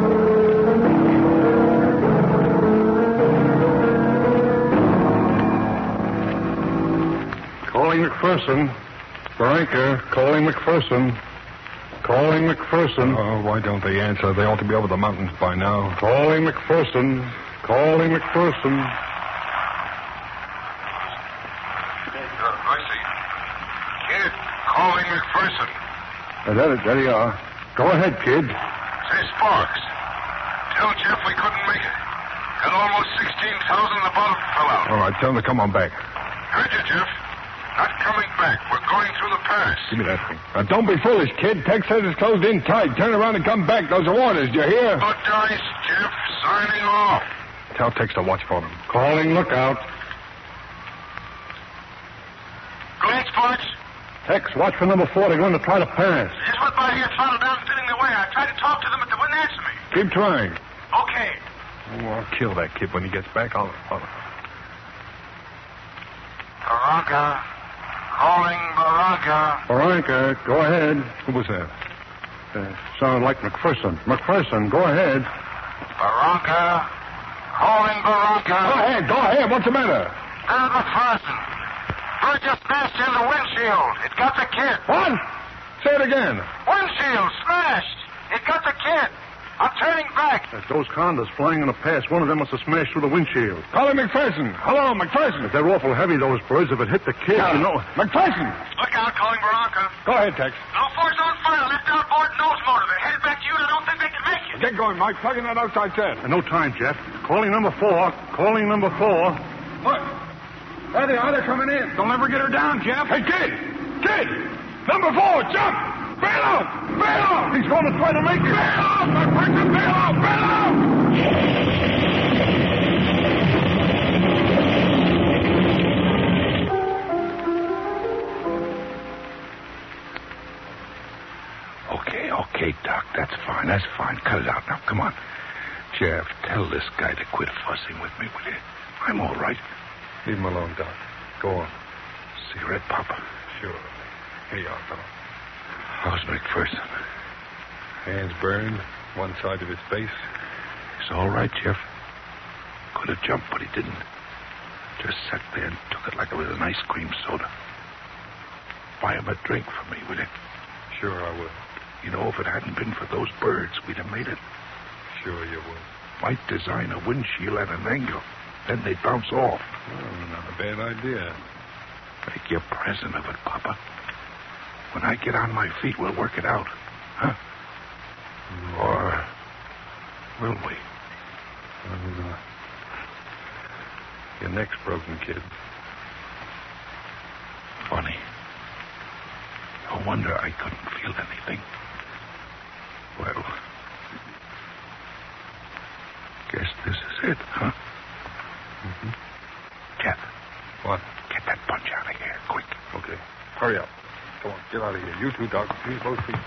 Speaker 9: Calling McPherson. Veronica, calling McPherson. Calling McPherson. Oh, why don't they answer? They ought to be over the mountains by now. Calling McPherson. Calling McPherson.
Speaker 8: Uh, I see. Kid, calling McPherson.
Speaker 9: Uh, there, there you are. Go ahead, kid.
Speaker 8: Say, Sparks. Tell Jeff we couldn't make it. Got almost sixteen thousand. The bottom fell out.
Speaker 9: All right, tell him to come on back.
Speaker 8: Heard you, Jeff. Not coming back. We're going through the pass.
Speaker 9: Give me that thing. Uh, don't be foolish, kid. Tex says it's closed in tight. Turn around and come back. Those are orders. Do you hear?
Speaker 8: No dice, Jeff. Signing off.
Speaker 9: Tell Tex to watch for them.
Speaker 14: Calling lookout.
Speaker 8: Go ahead, Sparks.
Speaker 9: Tex, watch for number four. They're going to try to pass.
Speaker 8: Just went by here, throttled down, filling the way. I tried to talk to them, but they wouldn't answer me.
Speaker 9: Keep trying.
Speaker 8: Okay.
Speaker 9: Oh, I'll kill that kid when he gets back. I'll... I'll...
Speaker 8: Barranca. Calling Barranca.
Speaker 9: Veronica, go ahead. Who was that? Uh, sounded like McPherson. McPherson, go ahead.
Speaker 8: Barranca. Calling Barranca.
Speaker 9: Go ahead, go ahead. What's the matter?
Speaker 8: This is McPherson. Bird just smashed in the windshield. It got the kid.
Speaker 9: What? Say it again.
Speaker 8: Windshield smashed. It got the kid. I'm turning back.
Speaker 9: There's those condos flying in the pass. One of them must have smashed through the windshield. Calling McPherson. Hello, McPherson. But they're awful heavy, those birds. If it hit the kid,
Speaker 8: Yeah.
Speaker 9: you know. McPherson!
Speaker 8: Look out, calling Barranca.
Speaker 9: Go ahead, Tex.
Speaker 8: No force on fire.
Speaker 9: Get going, Mike. Plug in that outside test.
Speaker 14: No time, Jeff. Calling number four. Calling number four.
Speaker 9: What? There they are. They're coming in. Don't ever get her down, Jeff. Hey, kid! Kid! Number four, jump! Bail out! Bail out! He's going to try to make it. Bail out! My person, bail out! Bail out!
Speaker 14: Okay, okay, Doc. That's fine. That's fine. Cut it out now. Come on. Jeff, tell this guy to quit fussing with me, will you? I'm all right.
Speaker 9: Leave him alone, Doc. Go on.
Speaker 14: Cigarette, Papa?
Speaker 9: Sure. Here you are, fellow.
Speaker 14: How's McPherson?
Speaker 9: Hands burned, one side of his face.
Speaker 14: He's all right, Jeff. Could have jumped, but he didn't. Just sat there and took it like it was an ice cream soda. Buy him a drink for me, will you?
Speaker 9: Sure, I will.
Speaker 14: You know, if it hadn't been for those birds, we'd have made it.
Speaker 9: Sure you will.
Speaker 14: Might design a windshield at an angle. Then they'd bounce off.
Speaker 9: Oh, not a bad idea.
Speaker 14: Make you a present of it, Papa. When I get on my feet, we'll work it out. Huh? Mm. Or will we?
Speaker 9: Uh, your neck's broken, kid.
Speaker 14: Funny. No wonder I couldn't feel anything. Well, guess this is it, huh?
Speaker 9: Mm-hmm.
Speaker 14: Jeff.
Speaker 9: What?
Speaker 14: Get that punch out of here, quick.
Speaker 9: Okay. Hurry up. Come on, get out of here. You two, Doc. Please, both feet.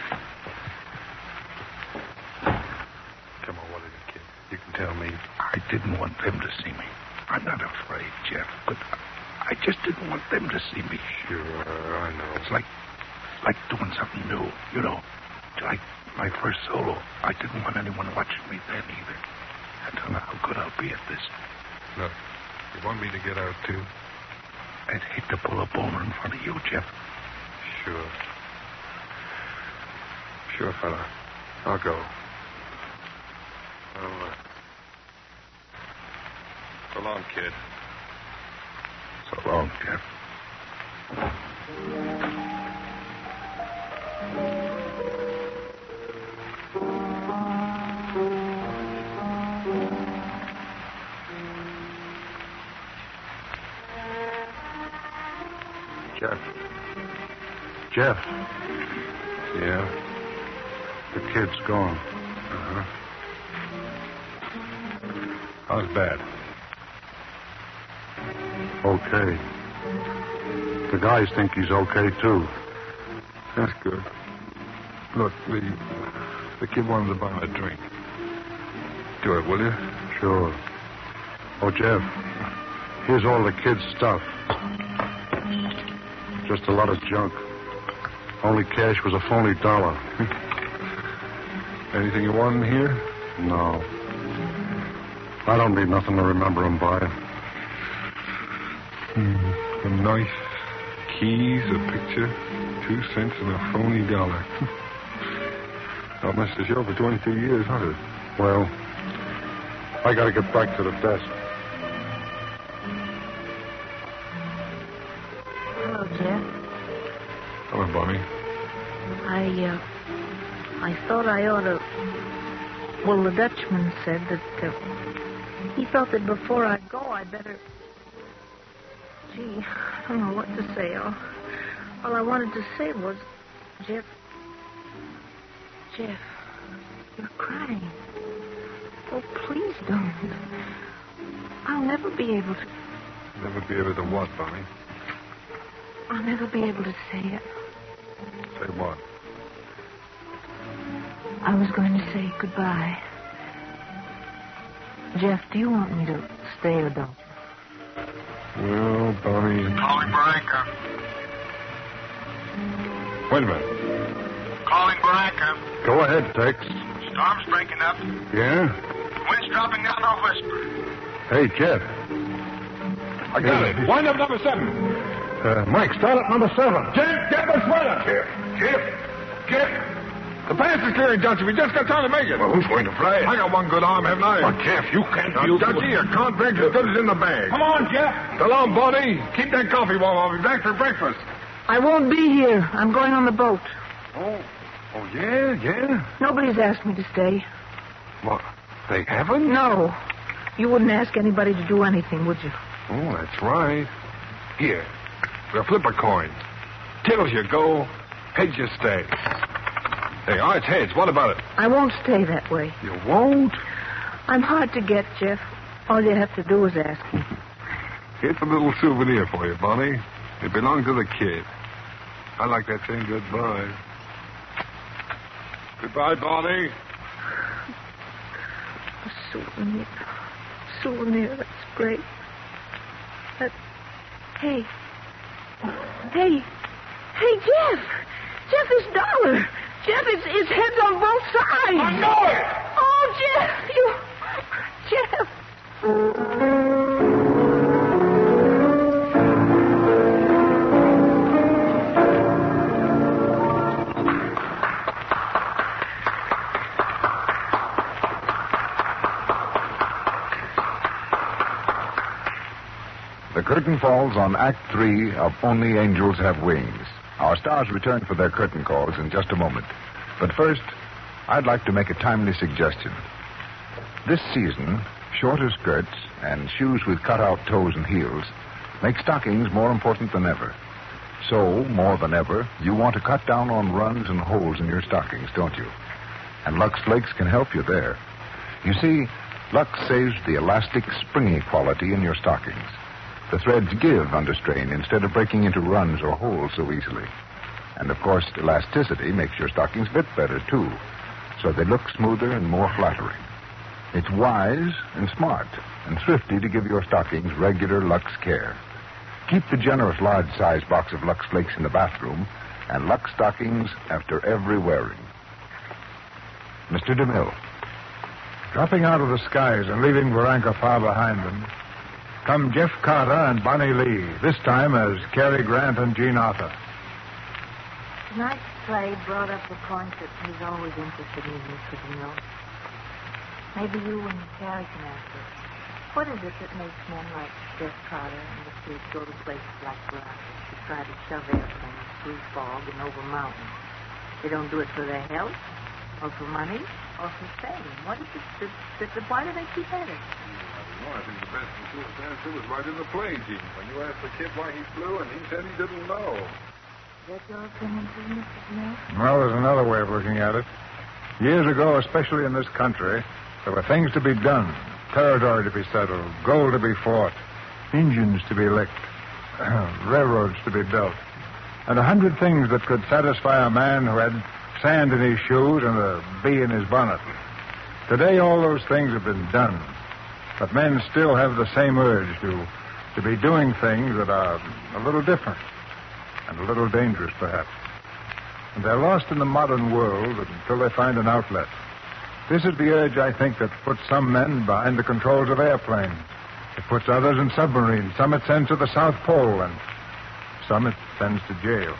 Speaker 9: Come on, what is it, kid? You can tell me.
Speaker 14: I didn't want them to see me. I'm not afraid, Jeff, but I just didn't want them to see me.
Speaker 9: Sure, I know.
Speaker 14: It's like, like doing something new, you know. Like my first solo. I didn't want anyone watching me then either. I don't know how good I'll be at this.
Speaker 9: Look, you want me to get out, too?
Speaker 14: I'd hate to pull a boner in front of you, Jeff.
Speaker 9: Sure. Sure, fella. I'll go. Well, uh... So long, kid.
Speaker 14: So long, Jeff.
Speaker 9: Jeff. Jeff.
Speaker 14: Yeah?
Speaker 9: The kid's gone.
Speaker 14: Uh-huh.
Speaker 9: How's bad?
Speaker 14: Okay. The guys think he's okay, too.
Speaker 9: That's good. Look, the, the kid wanted to buy him a drink. Do it, will you?
Speaker 14: Sure. Oh, Jeff, here's all the kid's stuff. Just a lot of junk. Only cash was a phony dollar.
Speaker 9: Anything you want in here?
Speaker 14: No. I don't need nothing to remember him by.
Speaker 9: Hmm. A knife, keys, a picture, two cents, and a phony dollar. Not much to show for twenty-two years, huh?
Speaker 14: Well, I gotta get back to the desk.
Speaker 3: Hello, Jeff.
Speaker 9: Hello, Bonnie.
Speaker 3: I, uh, I thought I ought to... Well, the Dutchman said that uh, he felt that before I go, I'd better... Gee, I don't know what to say. All, all I wanted to say was, Jeff... Jeff, you're crying. Oh, please don't. I'll never be able to...
Speaker 9: Never be able to what, Bonnie?
Speaker 3: I'll never be able to say it.
Speaker 9: Say what?
Speaker 3: I was going to say goodbye. Jeff, do you want me to stay or don't?
Speaker 9: Well, Bonnie...
Speaker 6: Calling Barranca.
Speaker 9: Wait a minute.
Speaker 6: Calling Barranca.
Speaker 9: Go ahead, Tex.
Speaker 6: Storm's breaking up.
Speaker 9: Yeah?
Speaker 6: Wind's dropping down to a whisper.
Speaker 9: Hey, Jeff. I got it. Wind up number seven. Uh, Mike, start at number seven. Jeff, get the sweater. Jeff, Jeff, Jeff. The pass is clearing, Dutchy. We just got time to make it.
Speaker 14: Well, who's going to fly it?
Speaker 9: I got one good arm, haven't I?
Speaker 14: Well, Jeff, you can't...
Speaker 9: Now,
Speaker 14: you...
Speaker 9: Dutchy, your contract's as good as in the bag.
Speaker 6: Come on, Jeff.
Speaker 9: So long, Bonnie. Keep that coffee warm. I'll be back for breakfast.
Speaker 3: I won't be here. I'm going on the boat.
Speaker 9: Oh, oh, yeah, yeah?
Speaker 3: Nobody's asked me to stay.
Speaker 9: What? They haven't?
Speaker 15: No. You wouldn't ask anybody to do anything, would you?
Speaker 9: Oh, that's right. Here. We'll flip a coin. Tails you go, heads you stay. Hey, all right, it's heads. What about it?
Speaker 15: I won't stay that way.
Speaker 9: You won't?
Speaker 15: I'm hard to get, Jeff. All you have to do is ask me.
Speaker 9: It's a little souvenir for you, Bonnie. It belonged to the kid. I like that saying goodbye. Goodbye, Bonnie.
Speaker 15: A souvenir. Souvenir, that's great. That... Hey. Hey. Hey, Jeff. Jeff, this dollar. Jeff, it's, it's heads on both sides.
Speaker 8: I know it.
Speaker 15: Oh, Jeff, you... Jeff.
Speaker 2: The curtain falls on Act Three of Only Angels Have Wings. Our stars return for their curtain calls in just a moment. But first, I'd like to make a timely suggestion. This season, shorter skirts and shoes with cut-out toes and heels make stockings more important than ever. So, more than ever, you want to cut down on runs and holes in your stockings, don't you? And Lux Flakes can help you there. You see, Lux saves the elastic, springy quality in your stockings. The threads give under strain instead of breaking into runs or holes so easily. And, of course, elasticity makes your stockings fit better, too, so they look smoother and more flattering. It's wise and smart and thrifty to give your stockings regular Lux care. Keep the generous large-size box of Lux Flakes in the bathroom and Lux stockings after every wearing. Mister DeMille. Dropping out of the skies and leaving Veranka far behind them, come Jeff Carter and Bonnie Lee, this time as Cary Grant and Jean Arthur.
Speaker 3: Tonight's play brought up a point that he's always interested in, Mister DeMille. Maybe you and Cary can answer it. What is it that makes men like Jeff Carter and the kids go to places like Veranka to try to shove airplanes through fog and over mountains? They don't do it for their health, or for money, or for fame. What is it that, that, that why do they keep at it?
Speaker 9: Well, I think the best and truest answer was right in the play, Gene. When you asked the kid why he flew, and he said he didn't know.
Speaker 3: Is that your opinion, too, Mister DeMille?
Speaker 2: Well, there's another way of looking at it. Years ago, especially in this country, there were things to be done, territory to be settled, gold to be fought, engines to be licked, railroads to be built, and a hundred things that could satisfy a man who had sand in his shoes and a bee in his bonnet. Today, all those things have been done. But men still have the same urge to, to be doing things that are a little different and a little dangerous, perhaps. And they're lost in the modern world until they find an outlet. This is the urge, I think, that puts some men behind the controls of airplanes. It puts others in submarines. Some it sends to the South Pole, and some it sends to jail.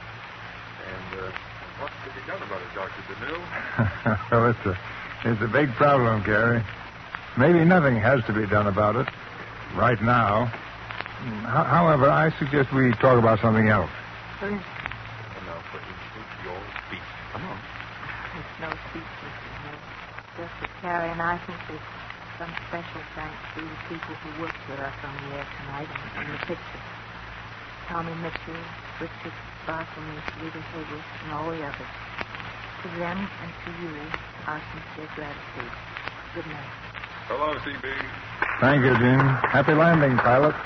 Speaker 9: And uh, what's to be done about it, Doctor DeMille?
Speaker 2: Well, it's a, it's a big problem, Cary. Maybe nothing has to be done about it right now. H- however, I suggest we talk about something else.
Speaker 3: What is it?
Speaker 9: No, but it's your speech. Come on.
Speaker 3: It's no speech, Mister DeMille. Just that Cary and I think there's some special thanks to the people who worked with us on the air tonight and in the picture. Tommy Mitchell, Richard Bartholomew, Rita Hayworth, and all the others. To them and to you, our sincere gratitude. Good night.
Speaker 9: So long, C B.
Speaker 2: Thank you, Gene. Happy landing, pilot.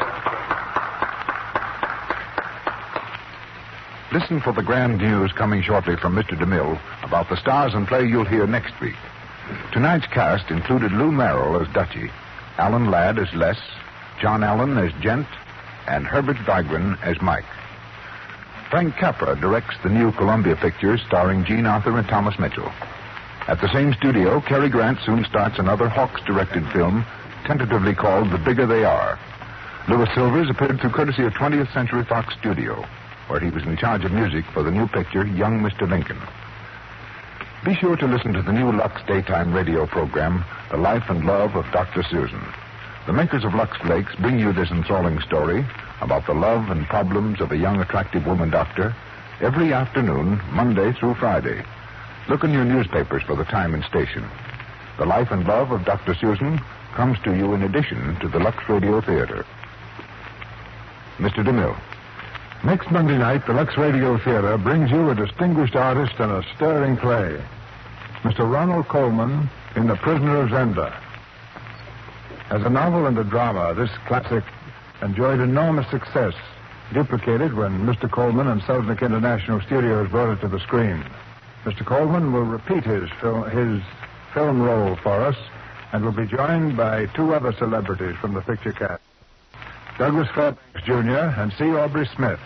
Speaker 2: Listen for the grand news coming shortly from Mister DeMille about the stars and play you'll hear next week. Tonight's cast included Lou Merrill as Dutchie, Alan Ladd as Les, John Allen as Gent, and Herbert Vigran as Mike. Frank Capra directs the new Columbia picture starring Jean Arthur and Thomas Mitchell. At the same studio, Cary Grant soon starts another Hawks-directed film, tentatively called The Bigger They Are. Louis Silvers appeared through courtesy of twentieth Century Fox Studio, where he was in charge of music for the new picture, Young Mister Lincoln. Be sure to listen to the new Lux daytime radio program, The Life and Love of Doctor Susan. The makers of Lux Flakes bring you this enthralling story about the love and problems of a young, attractive woman doctor every afternoon, Monday through Friday. Look in your newspapers for the time and station. The Life and Love of Doctor Susan comes to you in addition to the Lux Radio Theater. Mister DeMille.
Speaker 9: Next Monday night, the Lux Radio Theater brings you a distinguished artist and a stirring play. Mister Ronald Colman in The Prisoner of Zenda. As a novel and a drama, this classic enjoyed enormous success, duplicated when Mister Coleman and Selznick International Studios brought it to the screen. Mister Coleman will repeat his, fil- his film role for us and will be joined by two other celebrities from the picture cast, Douglas Fairbanks Junior and C. Aubrey Smith.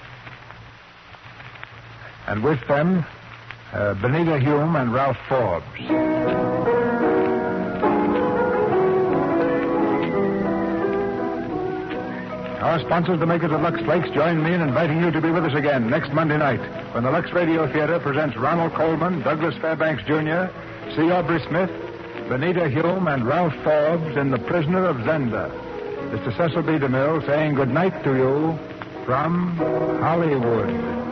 Speaker 9: And with them, uh, Benita Hume and Ralph Forbes. Our sponsors, the makers of Lux Flakes, join me in inviting you to be with us again next Monday night when the Lux Radio Theater presents Ronald Colman, Douglas Fairbanks Junior, C. Aubrey Smith, Benita Hume, and Ralph Forbes in The Prisoner of Zenda. Mister Cecil B. DeMille saying good night to you from Hollywood.